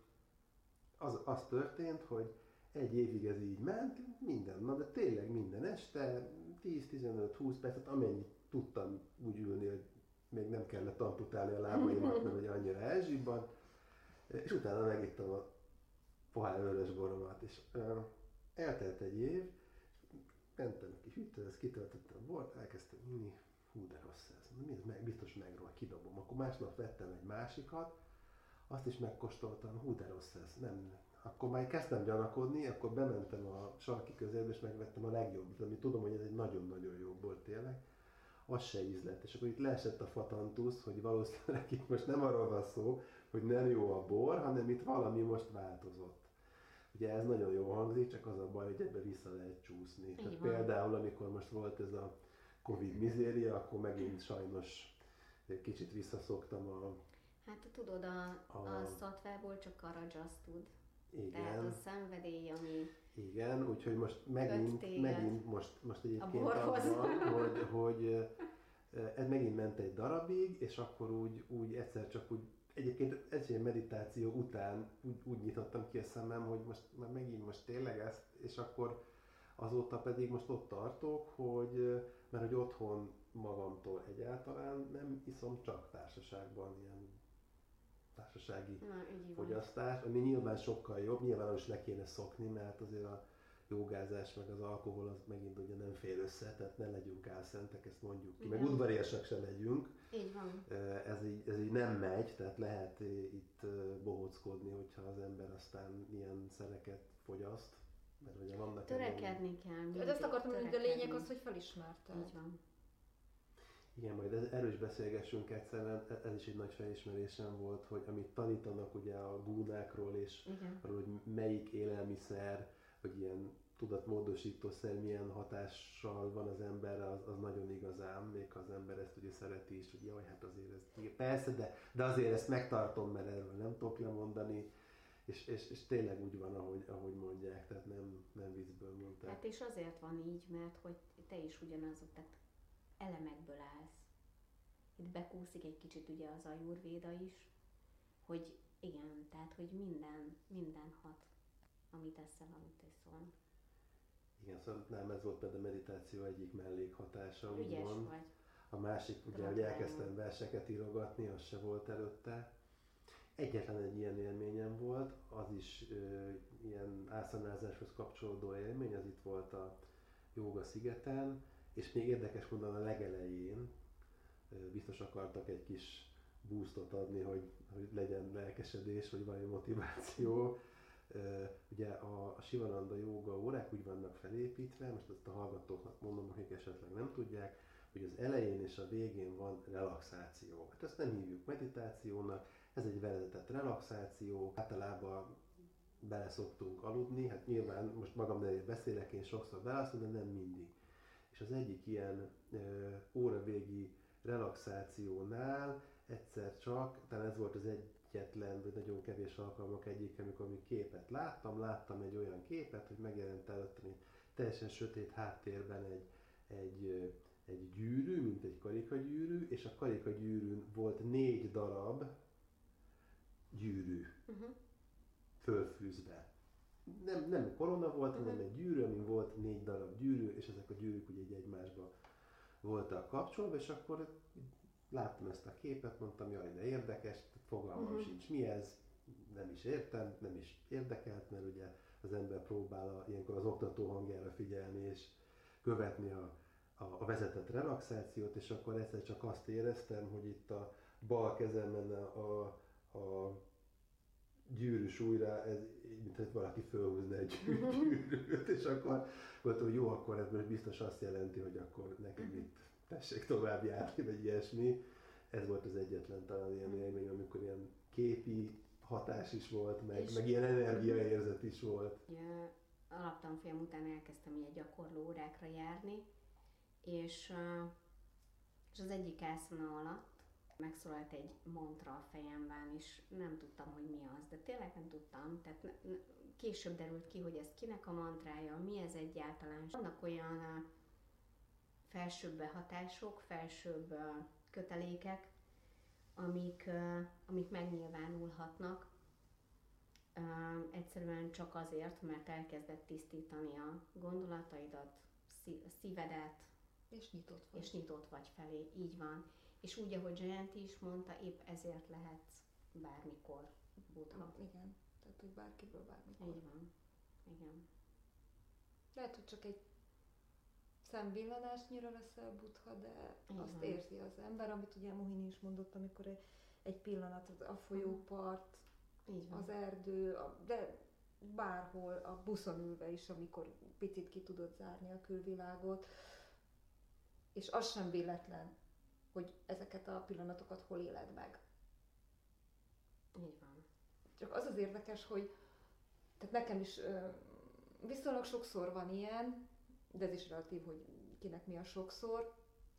B: az történt, hogy egy évig ez így ment, minden nap, de tényleg minden este, 10-15-20 percet, amennyit tudtam úgy ülni, hogy még nem kellett amputálni a lábaimat, mert ugye annyira elzsibban, és utána megittem a pohár vörösboromat, és eltelt egy év, mentem a kis hűtőhöz, kitöltöttem a bort, elkezdtem inni, hú de rossz ez, mi ez biztos megról, kidobom. Akkor másnap vettem egy másikat, azt is megkóstoltam, hú de rossz ez, nem. Akkor már kezdtem gyanakodni, akkor bementem a sarki közérbe, és megvettem a legjobbit, ami tudom, hogy ez egy nagyon-nagyon jó bor tényleg. Az se ízlett. És akkor itt leesett a fatantusz, hogy valószínűleg itt most nem arról van szó, hogy nem jó a bor, hanem itt valami most változott. Ugye ez nagyon jó hangzik, csak az a baj, hogy ebbe vissza lehet csúszni. Tehát például, amikor most volt ez a Covid mizéria, akkor megint sajnos kicsit visszaszoktam
D: Hát tudod, a szoftverból csak arra just tud.
B: Igen.
D: Tehát a szenvedély, ami...
B: Igen, úgyhogy most megint most egyébként
D: az
B: van, hogy ez megint ment egy darabig, és akkor úgy egyszer csak úgy, egyébként egy meditáció után úgy nyitottam ki a szemem, hogy most megint most tényleg ezt, és akkor azóta pedig most ott tartok, mert hogy otthon magamtól egyáltalán nem iszom, csak társaságban ilyen társasági fogyasztás, ami nyilván sokkal jobb, nyilván is le kéne szokni, mert azért a jogázás meg az alkohol az megint ugye nem fér össze, tehát ne legyünk álszentek, ezt mondjuk ki, meg udvariasak se legyünk.
D: Így van.
B: Ez így nem megy, tehát lehet itt bohóckodni, hogyha az ember aztán ilyen szereket fogyaszt, mert ugye vannak...
D: Törekedni kell.
A: De ezt akartam mondani, hogy a lényeg az, hogy felismerted.
D: Így van.
B: Igen, majd erről is beszélgessünk egyszer, ez is egy nagy felismerésem volt, hogy amit tanítanak ugye a gúnákról, és arról, hogy melyik élelmiszer, vagy ilyen tudatmódosítószer milyen hatással van az emberre, az nagyon igazán, még ha az ember ezt ugye szereti is, hogy jaj, hát azért ez, persze, de azért ezt megtartom, mert erről nem tudok lemondani, és tényleg úgy van, ahogy mondják, tehát nem viccből mondták.
D: Hát és azért van így, mert hogy te is ugyanazok, tehát elemekből állsz. Itt bekúszik egy kicsit ugye az ajurvéda is, hogy igen, tehát hogy minden hat, amit eszel, amit iszol.
B: Igen, szóval nem, ez volt például a meditáció egyik mellékhatása.
D: Ügyes vagy.
B: A másik, ugye, hogy elkezdtem verseket írogatni, az se volt előtte. Egyetlen egy ilyen élményem volt, az is ilyen ászanázáshoz kapcsolódó élmény, az itt volt a Jóga szigeten, és még érdekes módon a legelején biztos akartak egy kis boostot adni, hogy legyen lelkesedés, vagy valami motiváció. Ugye a Sivananda jóga órák úgy vannak felépítve, most ezt a hallgatóknak mondom, akik esetleg nem tudják, hogy az elején és a végén van relaxáció. Hát ezt nem hívjuk meditációnak, ez egy vezetett relaxáció, általában bele szoktunk aludni, hát nyilván most magam nevében beszélek, én sokszor belalszom, de nem mindig. És az egyik ilyen óravégi relaxációnál egyszer csak, talán ez volt az egyetlen, vagy nagyon kevés alkalmak egyik, amikor mi képet láttam egy olyan képet, hogy megjelent előttem egy teljesen sötét háttérben egy gyűrű, mint egy karikagyűrű, és a karikagyűrűn volt 4 darab gyűrű fölfűzve. Nem korona volt, hanem egy gyűrű, amin volt 4 darab gyűrű, és ezek a gyűrűk ugye így egymásba voltak kapcsolva, és akkor láttam ezt a képet, mondtam, jaj, de érdekes, fogalmam sincs, mi ez, nem is értem, nem is érdekelt, mert ugye az ember próbál ilyenkor az oktató hangjára figyelni, és követni a vezetett relaxációt, és akkor egyszer csak azt éreztem, hogy itt a bal kezemben a gyűrű súlyra, ez mint hogy valaki fölhúzna egy gyűrűt, és akkor mondtam, hogy jó, akkor ez most biztos azt jelenti, hogy akkor nekem itt tessék tovább járni, vagy ilyesmi. Ez volt az egyetlen talán ilyen élmény, amikor ilyen képi hatás is volt, meg ilyen energiaérzet is volt.
D: Alaptanfolyam után elkezdtem ilyen gyakorló órákra járni, és az egyik ászana alatt megszólalt egy mantra a fejemben, és nem tudtam, hogy mi az, de tényleg nem tudtam, tehát később derült ki, hogy ez kinek a mantrája, mi ez egyáltalán. Vannak olyan felsőbb behatások, felsőbb kötelékek, amik megnyilvánulhatnak, egyszerűen csak azért, mert elkezdett tisztítani a gondolataidat, szívedet, és nyitott vagy felé, így van. És úgy, ahogy Jayanti is mondta, épp ezért lehetsz bármikor Buddha.
A: Igen, tehát hogy bárkiből bármikor.
D: Így van, igen.
A: Lehet, hogy csak egy szemvillanásnyira leszel Buddha, de azt érzi az ember, amit ugye Mohini is mondott, amikor egy pillanat a folyópart, az erdő, de bárhol, a buszon ülve is, amikor picit ki tudod zárni a külvilágot, és az sem véletlen, hogy ezeket a pillanatokat hol éled meg.
D: Így van.
A: Csak az az érdekes, hogy tehát nekem is viszonylag sokszor van ilyen, de ez is relatív, hogy kinek mi a sokszor,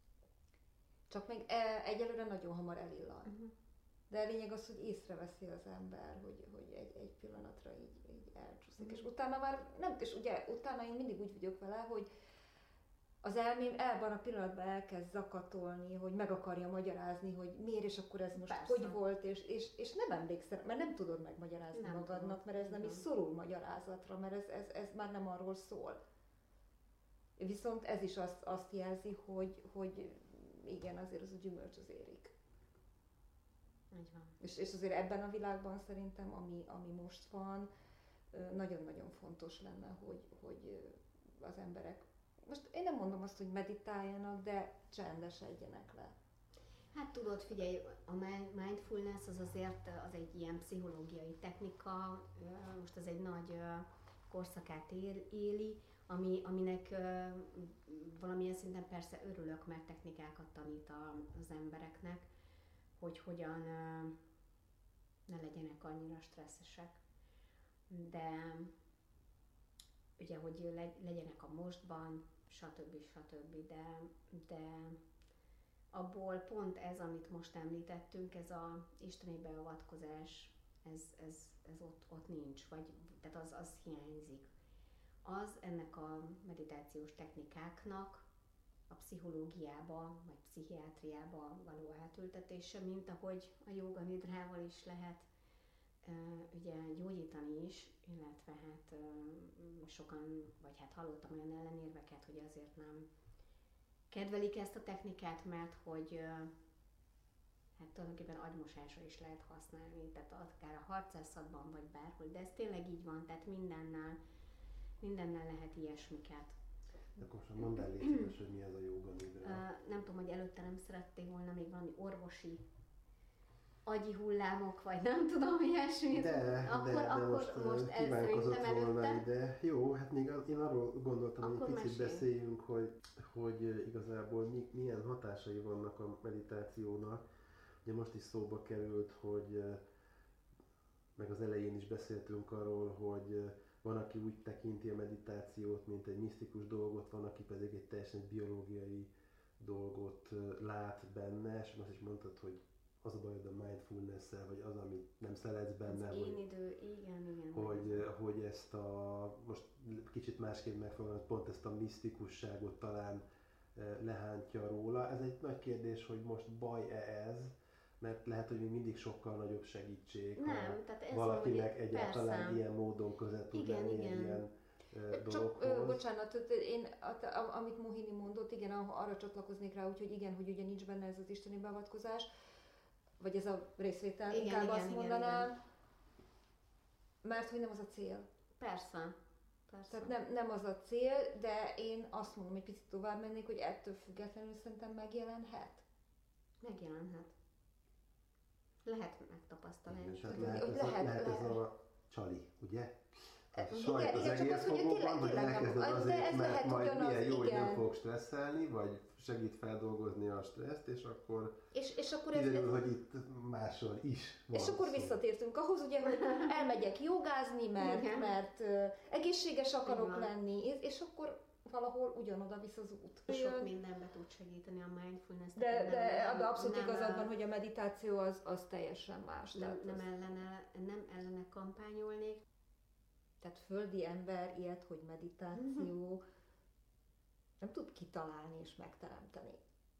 A: csak még egyelőre nagyon hamar elillan. De a lényeg az, hogy észreveszi az ember, hogy egy pillanatra így elcsúszik. És utána már nem, és ugye utána én mindig úgy vagyok vele, hogy az elmém elban a pillanatban elkezd zakatolni, hogy meg akarja magyarázni, hogy miért, és akkor ez most hogy volt, és nem emlékszem, mert nem tudod megmagyarázni nem magadnak, tudom. Mert ez nem is szorul magyarázatra, mert ez már nem arról szól. Viszont ez is azt jelzi, hogy igen, azért az a gyümölcs az érik.
D: Így van.
A: És azért ebben a világban szerintem, ami most van, nagyon-nagyon fontos lenne, hogy az emberek, most én nem mondom azt, hogy meditáljanak, de csendesedjenek le.
D: Hát tudod, figyelj, a mindfulness az azért az egy ilyen pszichológiai technika, most az egy nagy korszakát éli, aminek valamilyen szinten persze örülök, mert technikákat tanít az embereknek, hogy hogyan ne legyenek annyira stresszesek, de ugye, hogy legyenek a mostban, stb. De abból pont ez, amit most említettünk, ez a isteni beavatkozás, ez ott nincs, vagy tehát az hiányzik. Az ennek a meditációs technikáknak a pszichológiába, vagy pszichiátriába való átültetése, mint ahogy a jóga nidrával is lehet ugye gyógyítani is, illetve hát sokan, vagy hát hallottam olyan ellenérveket, hogy azért nem kedvelik ezt a technikát, mert hogy hát tulajdonképpen agymosásra is lehet használni, tehát akár a harcászatban, vagy bárhol, de ez tényleg így van, tehát mindennel lehet ilyesmiket.
B: Akkor most mondd el, légy szíves, hogy mi az a jóga nidra.
D: Nem tudom, hogy előtte nem szerették volna még valami orvosi agyi hullámok, vagy nem tudom, ilyesmit.
B: De most kívánkozott volna ide. Jó, hát még én arról gondoltam, hogy egy picit beszéljünk, hogy igazából milyen hatásai vannak a meditációnak. Ugye most is szóba került, hogy meg az elején is beszéltünk arról, hogy van, aki úgy tekinti a meditációt, mint egy misztikus dolgot, van, aki pedig egy teljesen biológiai dolgot lát benne, és azt is mondtad, hogy az a bajod a mindfulness-szel, vagy az, amit nem szeretsz benne,
D: az én idő, igen.
B: Hogy ezt a, most kicsit másképp megfogalmazom, pont ezt a misztikusságot talán lehántja róla. Ez egy nagy kérdés, hogy most baj-e ez, mert lehet, hogy még mindig sokkal nagyobb segítség,
D: nem, tehát ez
B: valakinek egyáltalán persze. Ilyen módon közel tud lenni ilyen dologhoz.
A: Csak, bocsánat, én, amit Mohini mondott, igen, arra csatlakoznék rá, úgyhogy igen, hogy ugye nincs benne ez az isteni beavatkozás, vagy ez a részvétel, inkább azt mondanám, igen. Mert hogy nem az a cél.
D: Persze.
A: Tehát nem az a cél, de én azt mondom, hogy picit tovább mennék, hogy ettől függetlenül szerintem megjelenhet.
D: Megjelenhet. Lehet megtapasztalni.
B: Igen, lehet ez a csali, ugye? A sajt
A: igen,
B: az egész fogóban, hogy elkezded azért, mert majd milyen jó, hogy nem fog stresszelni, vagy segít feldolgozni a stresszt, és akkor kiderül, hogy itt máshol is van.
A: És akkor visszatértünk ahhoz, ugye, hogy elmegyek jogázni, mert egészséges akarok lenni, és akkor valahol ugyanoda visz az út.
D: Sok mindenbe tud segíteni a mindfulness.
A: De abszolút igazad van, hogy a meditáció az teljesen más.
D: Nem ellene kampányolnék.
A: Tehát földi ember ilyet, hogy meditáció nem tud kitalálni és megteremteni.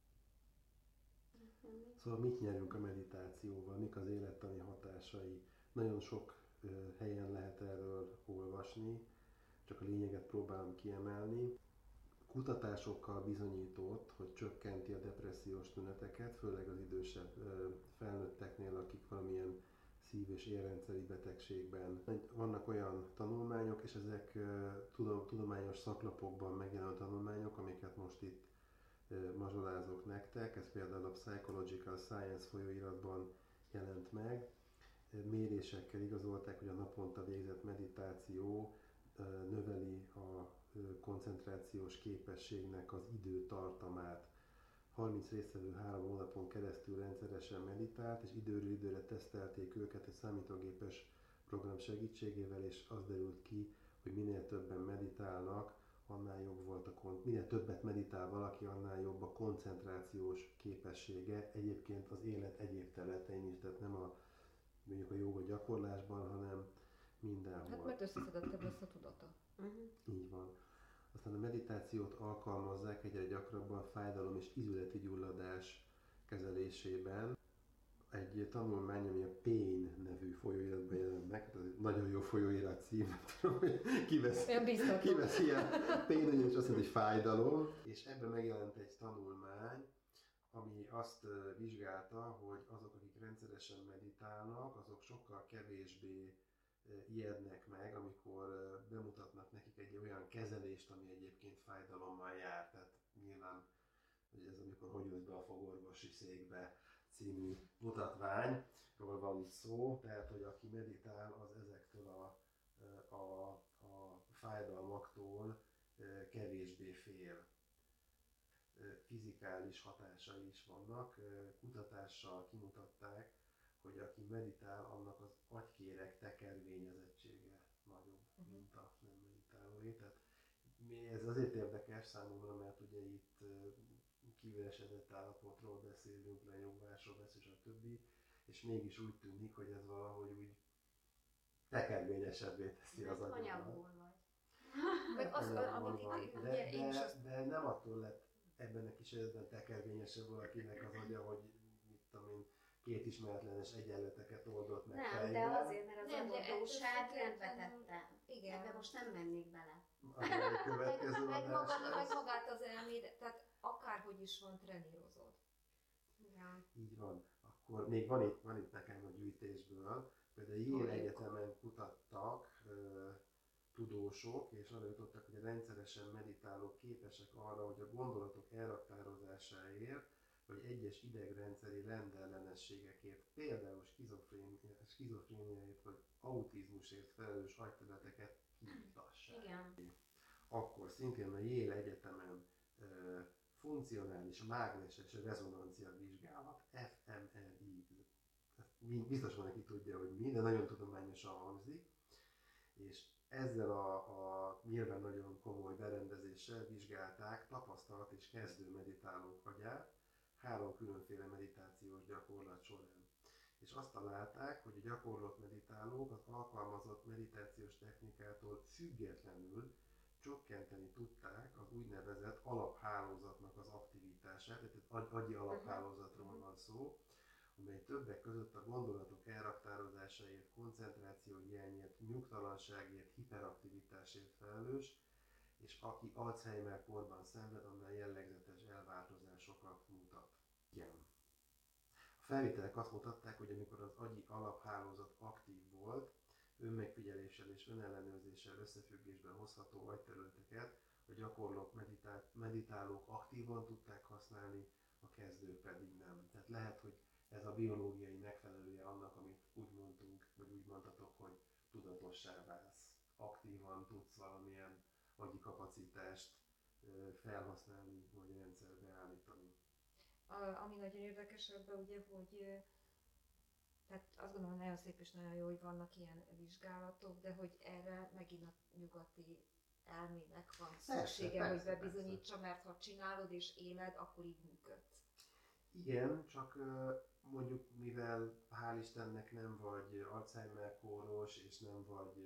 B: Szóval mit nyerünk a meditációval, mik az élettani hatásai? Nagyon sok helyen lehet erről olvasni, csak a lényeget próbálom kiemelni. Kutatásokkal bizonyított, hogy csökkenti a depressziós tüneteket, főleg az idősebb felnőtteknél, akik valamilyen szív- és érrendszeri betegségben. Vannak olyan tanulmányok, és ezek tudományos szaklapokban megjelenő tanulmányok, amiket most itt mazsolázok nektek. Ez például a Psychological Science folyóiratban jelent meg. Mérésekkel igazolták, hogy a naponta végzett meditáció növeli a koncentrációs képességnek az időtartamát. 30 résztvevő 3 hónapon keresztül rendszeresen meditált, és időről időre tesztelték őket egy számítógépes program segítségével, és az derült ki, hogy minél többen meditálnak, annál jobb volt minél többet meditál valaki, annál jobb a koncentrációs képessége egyébként az élet egyéb területein is, tehát nem mondjuk a jóga gyakorlásban, hanem mindenhol.
A: Hát mert összeszedettebb lesz a tudata.
B: Így van. Aztán a meditációt alkalmazzák egyre gyakrabban fájdalom és izületi gyulladás kezelésében. Egy tanulmány, ami a Pain nevű folyóiratban jelent meg, ez egy nagyon jó folyóirat cím, nem tudom, hogy kivesz ilyen Pain, és azt mondja, hogy fájdalom, és ebben megjelent egy tanulmány, ami azt vizsgálta, hogy azok, akik rendszeresen meditálnak, azok sokkal kevésbé ijednek meg, amikor bemutatnak nekik egy olyan kezelést, ami egyébként fájdalommal jár. Tehát nyilván, hogy ez amikor hogy ülsz be a fogorvosi székbe című mutatványról van itt szó, tehát hogy aki meditál, az ezektől a fájdalmaktól kevésbé fél. Fizikális hatásai is vannak. Kutatással kimutatták, hogy aki meditál, annak az agykéreg tekervényezettsége nagyobb, mint a nem meditálóé. Tehát ez azért érdekes számomra, mert ugye itt kiüresedett állapotról beszélünk, lenyugvásról beszélünk, stb. És mégis úgy tűnik, hogy ez valahogy úgy tekervényesebbé teszi az agyamat.
D: Anyagból vagy.
A: Meg az, amit
B: de nem attól lett ebben a kis esetben tekervényesebb valakinek az agya, hogy mit tudom én, két ismeretlenes egyenleteket oldott meg
D: Nem,
B: fejben.
D: de azért, mert az adódósát rendbe tette.
A: Igen.
D: Ebbe most nem mennék bele.
A: meg magát az elmélet, tehát akárhogy is van, trenírozod.
D: Ja.
B: Így van. Akkor még van itt nekem a gyűjtésből, például Yale Egyetemen kutattak tudósok, és arra jutottak, hogy a rendszeresen meditálók képesek arra, hogy a gondolatok elraktározásáért, vagy egyes idegrendszeri rendellenességekért, például skizofréniáért vagy autizmusért felelős agyterületeket kiiktassák.
D: Igen.
B: Akkor szintén a Yale Egyetemen funkcionális mágneses rezonancia vizsgálat, fMRI, biztos van, aki tudja, hogy mi, de nagyon tudományosan hangzik, és ezzel a nyilván nagyon komoly berendezéssel vizsgálták tapasztalat és kezdő meditálók agyát 3 különféle meditációs gyakorlat során. És azt találták, hogy a gyakorlott meditálók az alkalmazott meditációs technikától függetlenül csökkenteni tudták az úgynevezett alaphálózatnak az aktivitását, tehát agyi alaphálózatról van szó, amely többek között a gondolatok elraktározásáért, koncentráció hiányért, nyugtalanságért, hiperaktivitásért felelős, és aki Alzheimer korban szenved, annál jellegzetes elváltozásokat mutat. Igen. A felvételek azt mutatták, hogy amikor az agyi alaphálózat aktív volt, önmegfigyeléssel és önellenőrzéssel összefüggésben hozható agyterületeket a gyakorlók, meditálók aktívan tudták használni, a kezdők pedig nem. Tehát lehet, hogy ez a biológiai megfelelője annak, amit úgy mondtunk, vagy úgy mondhatok, hogy tudatossá válsz. Aktívan tudsz valamilyen agyi kapacitást felhasználni, vagy rendszerbe állítani.
A: Ami nagyon érdekes ebben, ugye, hogy tehát azt gondolom, nagyon szép és nagyon jó, hogy vannak ilyen vizsgálatok, de hogy erre megint a nyugati elmének van szüksége, hogy bebizonyítsa, mert ha csinálod és éled, akkor így működsz.
B: Igen, csak mondjuk mivel hál' Istennek nem vagy Alzheimer kóros, és nem vagy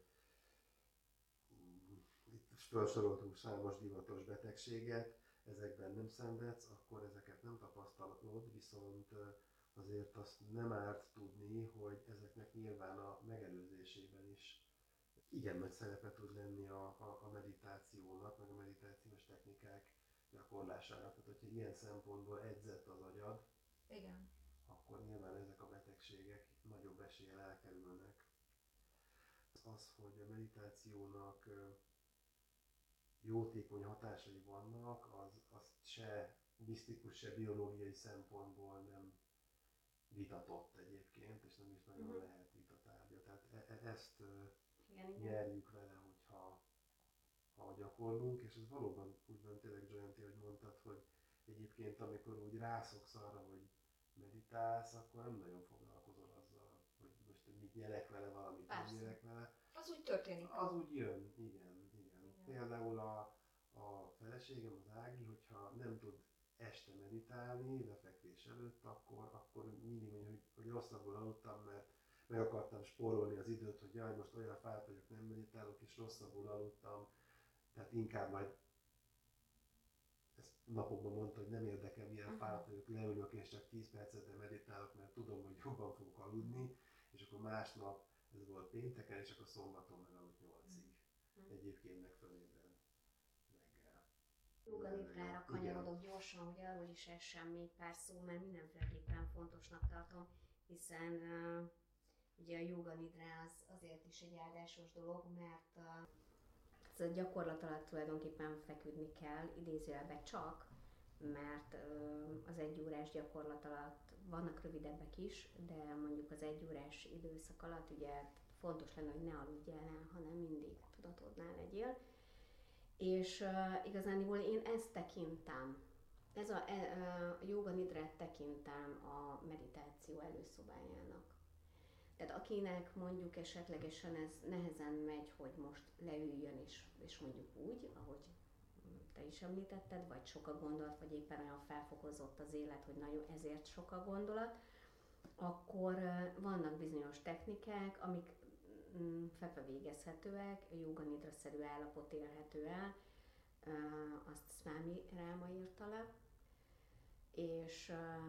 B: itt felsoroltunk számos divatos betegséget, ezekben nem szenvedsz, akkor ezeket nem tapasztalod, viszont azért azt nem árt tudni, hogy ezeknek nyilván a megelőzésében is igen nagy szerepe tud lenni a meditációnak, meg a meditációs technikák gyakorlásának. Tehát, hogyha ilyen szempontból edzett az agyad,
A: igen,
B: akkor nyilván ezek a betegségek nagyobb eséllyel elkerülnek. Az, hogy a meditációnak jótékony hatásai vannak, az se misztikus, se biológiai szempontból nem vitatott egyébként, és nem is nagyon lehet vitatárgya. Tehát ezt nyerjük vele, ha gyakorlunk, és ez valóban úgy van tényleg, Jayanti, hogy mondtad, hogy egyébként amikor úgy rászoksz arra, hogy meditálsz, akkor nem nagyon foglalkozol azzal, hogy most nyerek vele, valamit nem nyerek vele.
A: Az úgy történik.
B: Az úgy jön, igen. Például a feleségem, az Ági, hogyha nem tud este meditálni, lefekvés előtt, akkor mindig mondja, hogy rosszabbul aludtam, mert meg akartam spórolni az időt, hogy jaj, most olyan fáradt vagyok, nem meditálok, és rosszabbul aludtam. Tehát inkább majd ezt napokban mondta, hogy nem érdekel, milyen fáradt vagyok, leülök és csak 10 percet de meditálok, mert tudom, hogy jobban fogok aludni, és akkor másnap, ez volt pénteken, és akkor szombaton megaludt 8-ig. Egyébként meg fölébred reggel.
D: Jóga nidrára kanyarodok gyorsan, hogy arról is essen még pár szó, mert mindenféleképpen fontosnak tartom, hiszen ugye a jóga nidra az azért is egy áldásos dolog, mert ez a gyakorlat alatt tulajdonképpen feküdni kell, idézőjelben csak, mert az 1 órás gyakorlat alatt vannak rövidebbek is, de mondjuk az 1 órás időszak alatt ugye fontos lenne, hogy ne aludjál el, hanem mindig tudatodnál legyél. És igazániból én ezt tekintem, a jóga nidrát tekintem a meditáció előszobájának. Tehát akinek mondjuk esetlegesen ez nehezen megy, hogy most leüljön és mondjuk úgy, ahogy te is említetted, vagy sok a gondolat, vagy éppen olyan felfokozott az élet, hogy nagyon ezért sok a gondolat, akkor vannak bizonyos technikák, amik fekve végezhetőek, jóga nidra-szerű állapot élhető el, azt Swami Ráma írta le, és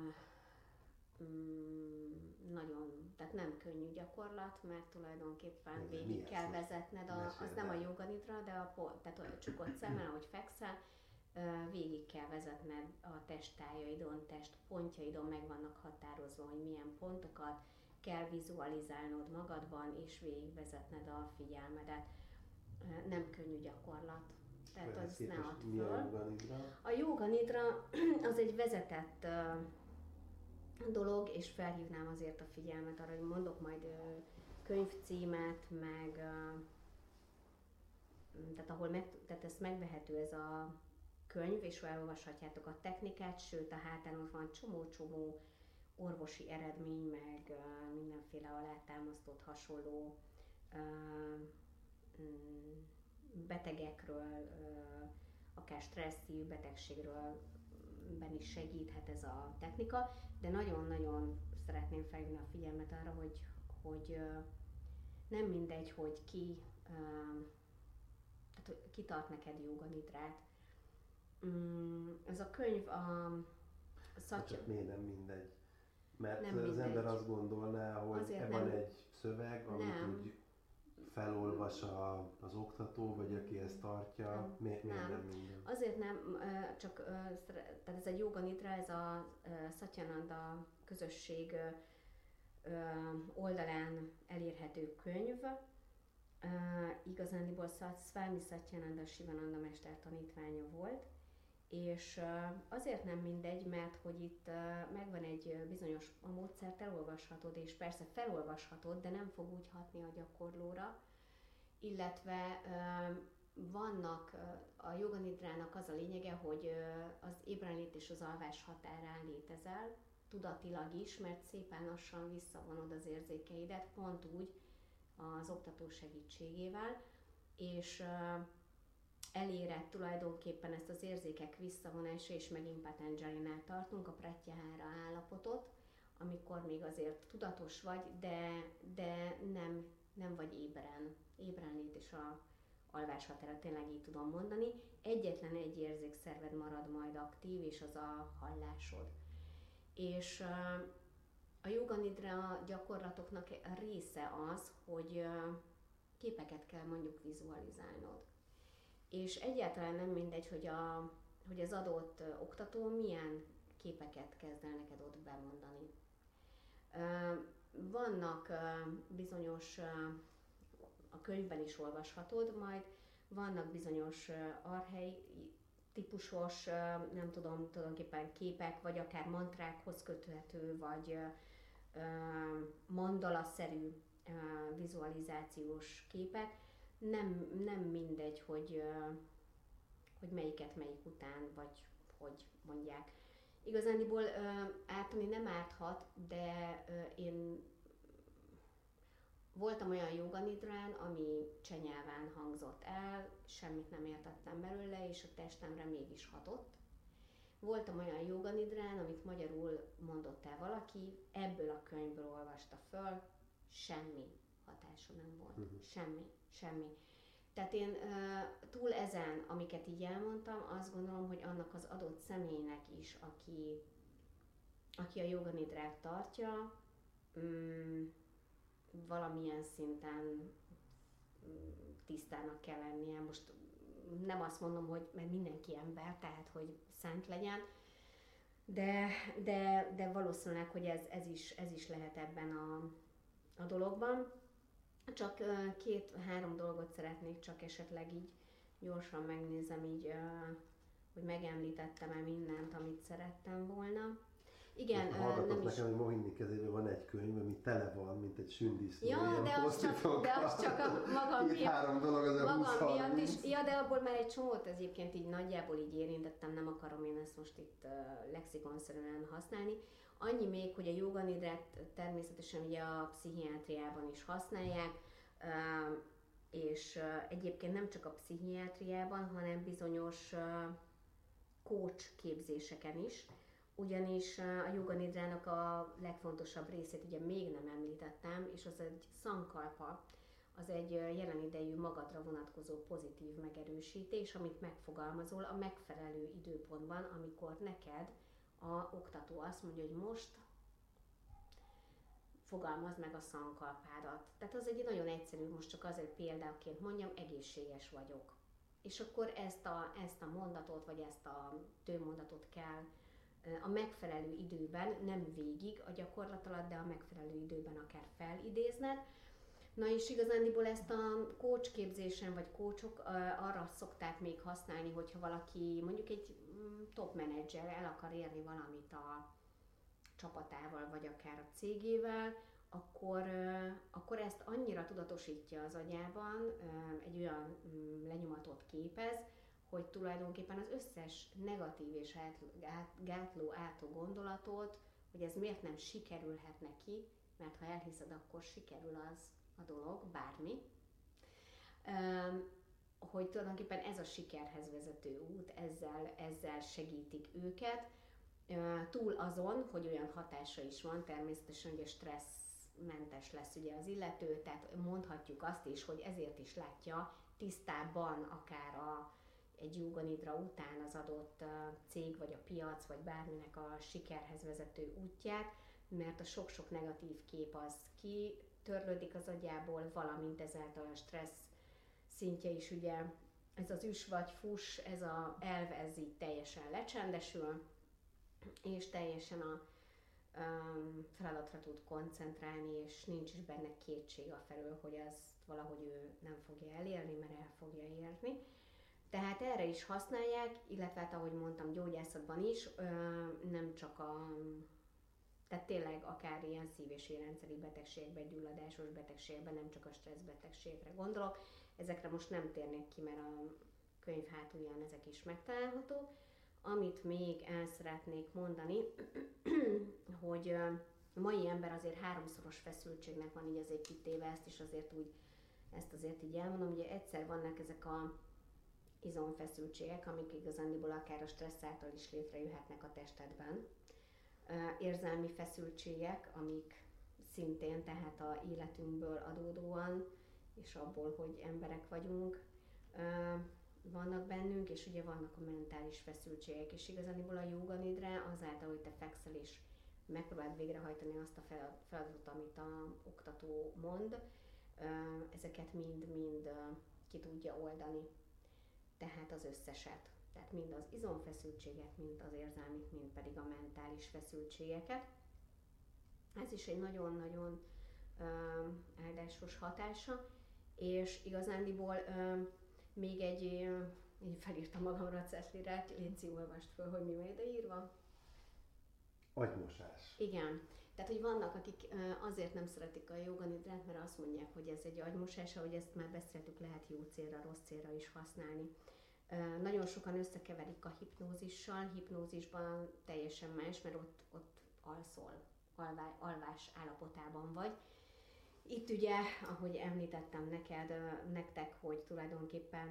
D: nagyon, tehát nem könnyű gyakorlat, mert tulajdonképpen végig kell vezetned, az nem a jóga nidra, de tehát a csukott szemmel, ahogy fekszel, végig kell vezetned a testtájaidon, testpontjaidon, meg vannak határozva, hogy milyen pontokat kell vizualizálnod magadban, és végigvezetned a figyelmedet. Nem könnyű gyakorlat, tehát az ne add föl. A jóga nidra az egy vezetett dolog, és felhívnám azért a figyelmet arra, hogy mondok majd könyvcímet, meg tehát ezt megvehető ez a könyv, és elolvashatjátok a technikát, sőt a hátán ott van csomó orvosi eredmény, meg mindenféle alátámasztott hasonló betegekről, akár stresszív betegségről is segíthet ez a technika, de nagyon-nagyon szeretném felhívni a figyelmet arra, hogy nem mindegy, hogy ki tart neked jóga nidrát. Ez a könyv
B: Csak miért nem mindegy? Mert
D: nem
B: az
D: mindegy.
B: ember azt gondolná, hogy
D: Azért
B: van
D: nem.
B: egy szöveg, amit úgy felolvas az oktató, vagy aki ezt tartja, miért nem minden?
D: Azért nem, tehát ez a jóga nidra, ez a Satyananda közösség oldalán elérhető könyv. Igazándiból Swami Satyananda Sivananda mester tanítványa volt, és azért nem mindegy, mert hogy itt megvan egy bizonyos a módszert, elolvashatod, és persze felolvashatod, de nem fog úgy hatni a gyakorlóra, illetve vannak, a jóga nidrának az a lényege, hogy az ébrenlét és az alvás határán létezel, tudatilag is, mert szépen lassan visszavonod az érzékeidet, pont úgy az oktató segítségével, és eléred tulajdonképpen ezt az érzékek visszavonása, és megint Patanjalinál tartunk, a pratyahara állapotot, amikor még azért tudatos vagy, de nem vagy ébrenlét és a alvás határa, tényleg így tudom mondani. Egyetlen egy érzékszerved marad majd aktív, és az a hallásod. És a jóga nidra gyakorlatoknak a része az, hogy képeket kell mondjuk vizualizálnod. És egyáltalán nem mindegy, hogy az adott oktató milyen képeket kezd el neked ott bemondani. Vannak bizonyos, a könyvben is olvashatod majd, vannak bizonyos típusos, nem tudom, tulajdonképpen képek, vagy akár mantrákhoz köthető, vagy mandala-szerű vizualizációs képek. Nem mindegy, hogy melyiket melyik után, vagy hogy mondják. Igazániból ártani nem árthat, de én Voltam olyan joganidrán, ami csenyelven hangzott el, semmit nem értettem belőle, és a testemre mégis hatott. Voltam olyan joganidrán, amit magyarul mondott el valaki, ebből a könyvből olvasta föl, semmi hatása nem volt. Semmi. Tehát én túl ezen, amiket így elmondtam, azt gondolom, hogy annak az adott személynek is, aki a joganidrát tartja, valamilyen szinten tisztának kell lennie. Most nem azt mondom, hogy mert mindenki ember, tehát hogy szent legyen, de valószínűleg, hogy ez is lehet ebben a dologban. Csak 2-3 dolgot szeretnék csak esetleg így gyorsan megnézem, így, hogy megemlítettem-e mindent, amit szerettem volna. Igen,
B: hallgatok nekem, hogy Mohini kezében van egy könyv, ami tele van, mint egy sündisznó.
D: Ja, de az csak a magam miatt is. Ja, de abból már egy csomót egyébként így nagyjából így érintettem, nem akarom én ezt most itt lexikonszerűen használni. Annyi még, hogy a joganidrát természetesen ugye a pszichiátriában is használják, és egyébként nem csak a pszichiátriában, hanem bizonyos coach képzéseken is, ugyanis a joganidrának a legfontosabb részét ugye még nem említettem, és az egy sankalpa, az egy jelen idejű magadra vonatkozó pozitív megerősítés, amit megfogalmazol a megfelelő időpontban, amikor neked a oktató azt mondja, hogy most fogalmazd meg a sankalpádat. Tehát az egy nagyon egyszerű, most csak azért példáként mondjam, egészséges vagyok. És akkor ezt a mondatot, vagy ezt a tőmondatot kell a megfelelő időben, nem végig a gyakorlat alatt, de a megfelelő időben akár felidézned. Na és igazándiból ezt a coach képzésen, vagy coachok arra szokták még használni, hogyha valaki mondjuk egy top menedzser el akar érni valamit a csapatával, vagy akár a cégével, akkor ezt annyira tudatosítja az agyában, egy olyan lenyomatot képez, hogy tulajdonképpen az összes negatív és gátló átó gondolatot, hogy ez miért nem sikerülhet neki, mert ha elhiszed, akkor sikerül az a dolog, bármi, hogy tulajdonképpen ez a sikerhez vezető út, ezzel segítik őket, túl azon, hogy olyan hatása is van, természetesen ugye stresszmentes lesz ugye az illető, tehát mondhatjuk azt is, hogy ezért is látja tisztábban akár egy joganidra után az adott cég, vagy a piac, vagy bárminek a sikerhez vezető útját, mert a sok-sok negatív kép az kitörlődik az agyából, valamint ezáltal a stressz szintje is ugye, ez az üs vagy fuss, ez a elv, ez így teljesen lecsendesül, és teljesen a feladatra tud koncentrálni, és nincs is benne kétség afelől, hogy ezt valahogy ő nem fogja elérni, mert el fogja érni. Tehát erre is használják, illetve hát ahogy mondtam, gyógyászatban is, nem csak tehát tényleg akár ilyen szív- és érrendszeri betegségekben, gyulladásos betegségekben, nem csak a stressz betegségekre gondolok. Ezekre most nem térnék ki, mert a könyv hátulján ezek is megtalálhatók. Amit még el szeretnék mondani, hogy a mai ember azért 3-szoros feszültségnek van így azért kitéve, ezt azért így elmondom, ugye egyszer vannak ezek a izomfeszültségek, amik igazándiból akár a stressz által is létrejöhetnek a testedben. Érzelmi feszültségek, amik szintén tehát a életünkből adódóan, és abból, hogy emberek vagyunk, vannak bennünk, és ugye vannak a mentális feszültségek, és igazániból a joganidra azáltal, hogy te fekszel és megpróbáld végrehajtani azt a feladatot, amit a oktató mond, ezeket mind-mind ki tudja oldani, tehát az összeset. Tehát mind az izomfeszültséget, mind az érzelmi, mind pedig a mentális feszültségeket. Ez is egy nagyon-nagyon áldásos hatása, és igazándiból még így felírtam magamra a cetliret, Léci, olvast föl, hogy mi van ide írva.
B: Agymosás.
D: Igen. Tehát, hogy vannak, akik azért nem szeretik a joganidrát, mert azt mondják, hogy ez egy agymosás, ahogy ezt már beszéltük, lehet jó célra, rossz célra is használni. Nagyon sokan összekeverik a hipnózissal, hipnózisban teljesen más, mert ott alszol, alvás állapotában vagy. Itt ugye, ahogy említettem nektek, hogy tulajdonképpen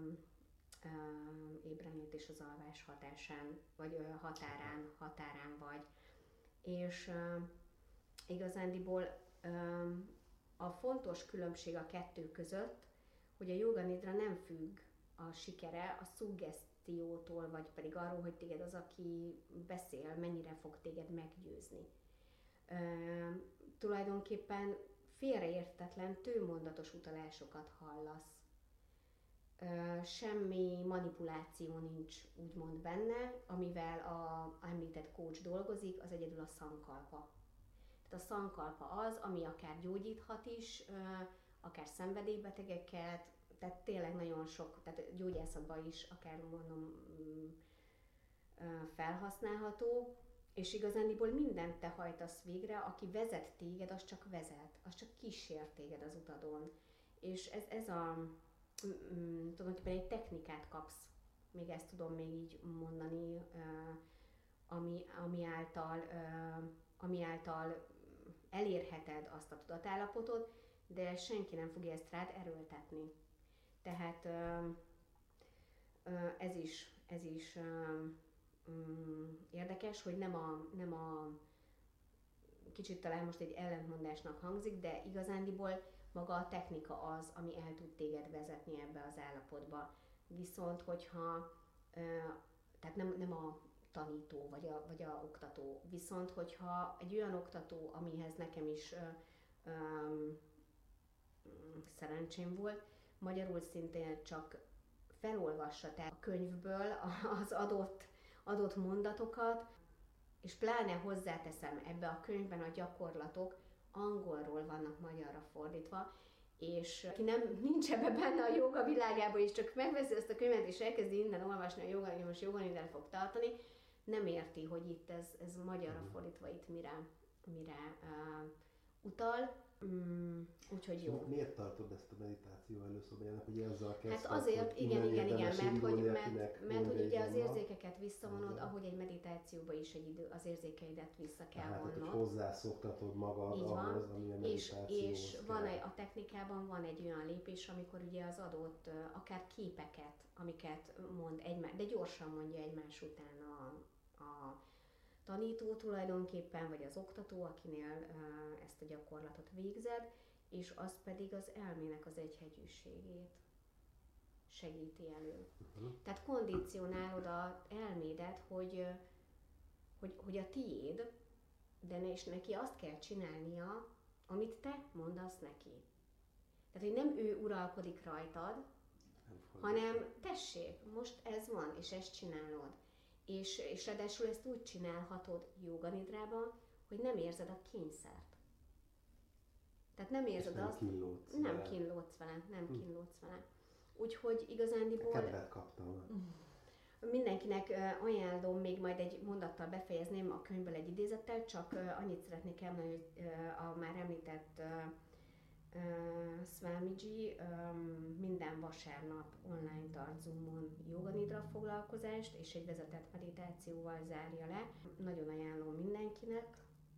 D: ébrenlét és az alvás hatásán, vagy határán vagy. És igazándiból a fontos különbség a kettő között, hogy a jóga nidra nem függ a sikere a szuggesztiótól, vagy pedig arról, hogy téged az, aki beszél, mennyire fog téged meggyőzni. Tulajdonképpen félreértetlen, tőmondatos utalásokat hallasz. Semmi manipuláció nincs úgymond benne, amivel a említett coach dolgozik, az egyedül a szankalpa. Tehát a szankalpa az, ami akár gyógyíthat is, akár szenvedélybetegeket, tehát tényleg nagyon sok, tehát gyógyászatban is akár mondom felhasználható, és igazániból mindent te hajtasz végre, aki vezet téged, az csak vezet, az csak kísér téged az utadon. És ez a tulajdonképpen egy technikát kapsz, még ezt tudom még így mondani, ami által elérheted azt a tudatállapotot, de senki nem fogja ezt rád erőltetni. Tehát ez is érdekes, hogy nem a kicsit talán most egy ellentmondásnak hangzik, de igazándiból maga a technika az, ami el tud téged vezetni ebbe az állapotba. Viszont, hogyha, tehát nem a tanító vagy a oktató, viszont hogyha egy olyan oktató, amihez nekem is szerencsém volt, magyarul szintén csak felolvassa tehát a könyvből az adott mondatokat, és pláne hozzáteszem, ebbe a könyvben a gyakorlatok angolról vannak magyarra fordítva, és aki nincs ebbe benne a joga világában, és csak megveszi ezt a könyvet, és elkezdi innen olvasni a joga, hogy most joganidel fog tartani, nem érti, hogy itt ez magyarra fordítva itt mire utal. Úgyhogy jó.
B: Miért tartod ezt a meditáció előszobájának, hogy azzal kezdted?
D: Hát azért, igen, mert hogy ugye az érzékeket visszavonod, ahogy egy meditációban is egy idő, az érzékeidet vissza kell vonnod.
B: Tehát, hogy hozzászoktatod magad ahhoz, ami a meditációhoz
D: és van a technikában van egy olyan lépés, amikor ugye az adott, akár képeket, amiket mond egymás, de gyorsan mondja egymás után a tanító tulajdonképpen, vagy az oktató, akinél ezt a gyakorlatot végzed, és az pedig az elmének az egyhegyűségét segíti elő. Tehát kondicionálod az elmédet, hogy a tiéd, de és neki azt kell csinálnia, amit te mondasz neki. Tehát, hogy nem ő uralkodik rajtad, hanem tessék, most ez van, és ezt csinálod. És ráadásul ezt úgy csinálhatod jóganidrában, hogy nem érzed a kényszert. Tehát nem érzed azt, nem kínlódsz vele. Úgyhogy igazándiból...
B: Kedvet kaptam.
D: Mindenkinek ajánlom, még majd egy mondattal befejezném a könyvből egy idézettel, csak annyit szeretnék elmondani, hogy a már említett Swamiji minden vasárnap online tart Zoomon joganidra foglalkozást, és egy vezetett meditációval zárja le. Nagyon ajánlom mindenkinek.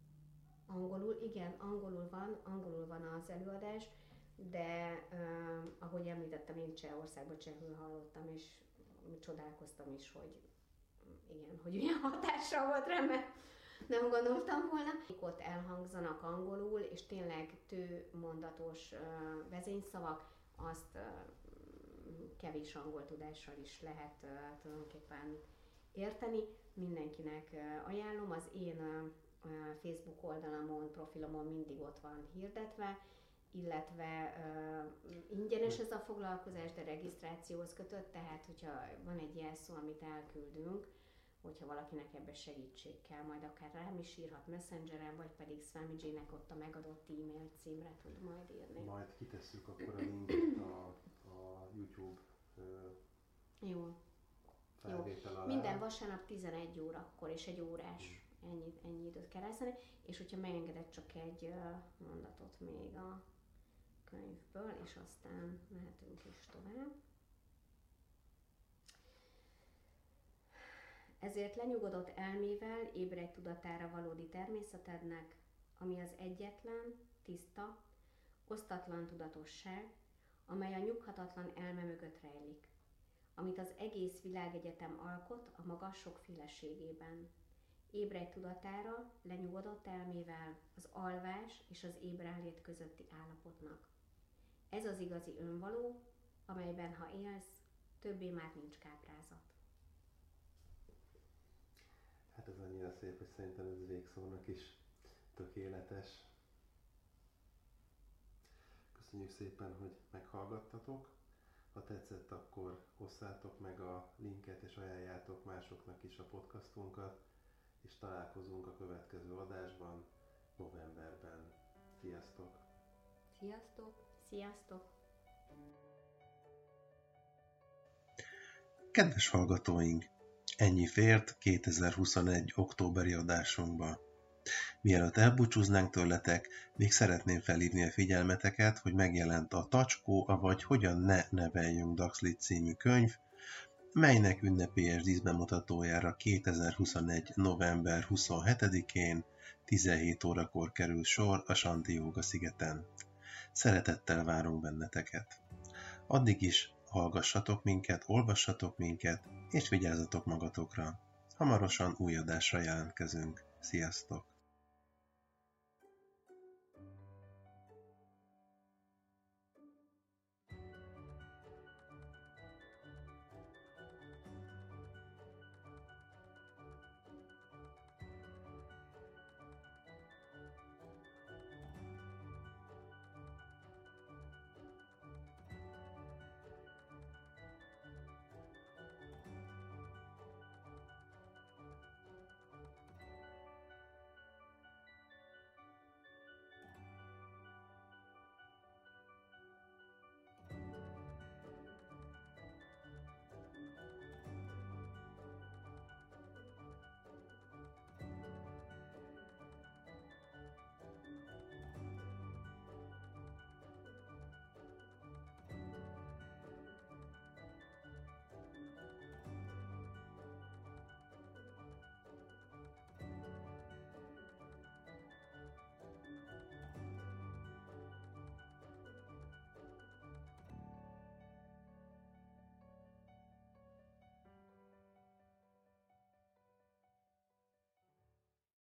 D: Angolul van az előadás, de ahogy említettem, én Csehországban csehül hallottam, és csodálkoztam is, hogy igen, hogy olyan hatással volt rám, mert nem gondoltam volna. Ott elhangzanak angolul, és tényleg tőmondatos vezényszavak, azt kevés angol tudással is lehet tulajdonképpen érteni. Mindenkinek ajánlom, az én Facebook oldalamon, profilomon mindig ott van hirdetve, illetve ingyenes ez a foglalkozás, de regisztrációhoz kötött, tehát hogyha van egy jelszó, amit elküldünk, hogyha valakinek ebbe segítség kell, majd akár rám is írhat Messengeren, vagy pedig Swamiji-nek ott a megadott e-mail címre tud majd írni.
B: Majd kitesszük akkor a linket a YouTube felvétel alá.
D: Minden vasárnap 11 órakor és egy órás, ennyi időt kell elszállni, és hogyha megengedett csak egy mondatot még a könyvből, és aztán mehetünk is tovább. Ezért lenyugodott elmével ébredj tudatára valódi természetednek, ami az egyetlen, tiszta, osztatlan tudatosság, amely a nyughatatlan elme mögött rejlik, amit az egész világegyetem alkot a maga sokféleségében. Ébredj tudatára, lenyugodott elmével, az alvás és az ébrenlét közötti állapotnak. Ez az igazi önvaló, amelyben ha élsz, többé már nincs káprázat.
B: Hát ez annyira szép, hogy szerintem ez végszónak is tökéletes. Köszönjük szépen, hogy meghallgattatok. Ha tetszett, akkor osszátok meg a linket és ajánljátok másoknak is a podcastunkat, és találkozunk a következő adásban novemberben. Sziasztok!
A: Sziasztok!
D: Sziasztok!
B: Kedves hallgatóink! Ennyi fért 2021. októberi adásunkba. Mielőtt elbúcsúznánk tőletek, még szeretném felhívni a figyelmeteket, hogy megjelent a Tacskó, avagy Hogyan ne neveljünk Daxlit című könyv, melynek ünnepélyes díszbemutatójára 2021. november 27-én 17 órakor kerül sor a Santiago szigeten. Szeretettel várunk benneteket. Addig is hallgassatok minket, olvassatok minket, és vigyázzatok magatokra. Hamarosan új adásra jelentkezünk. Sziasztok!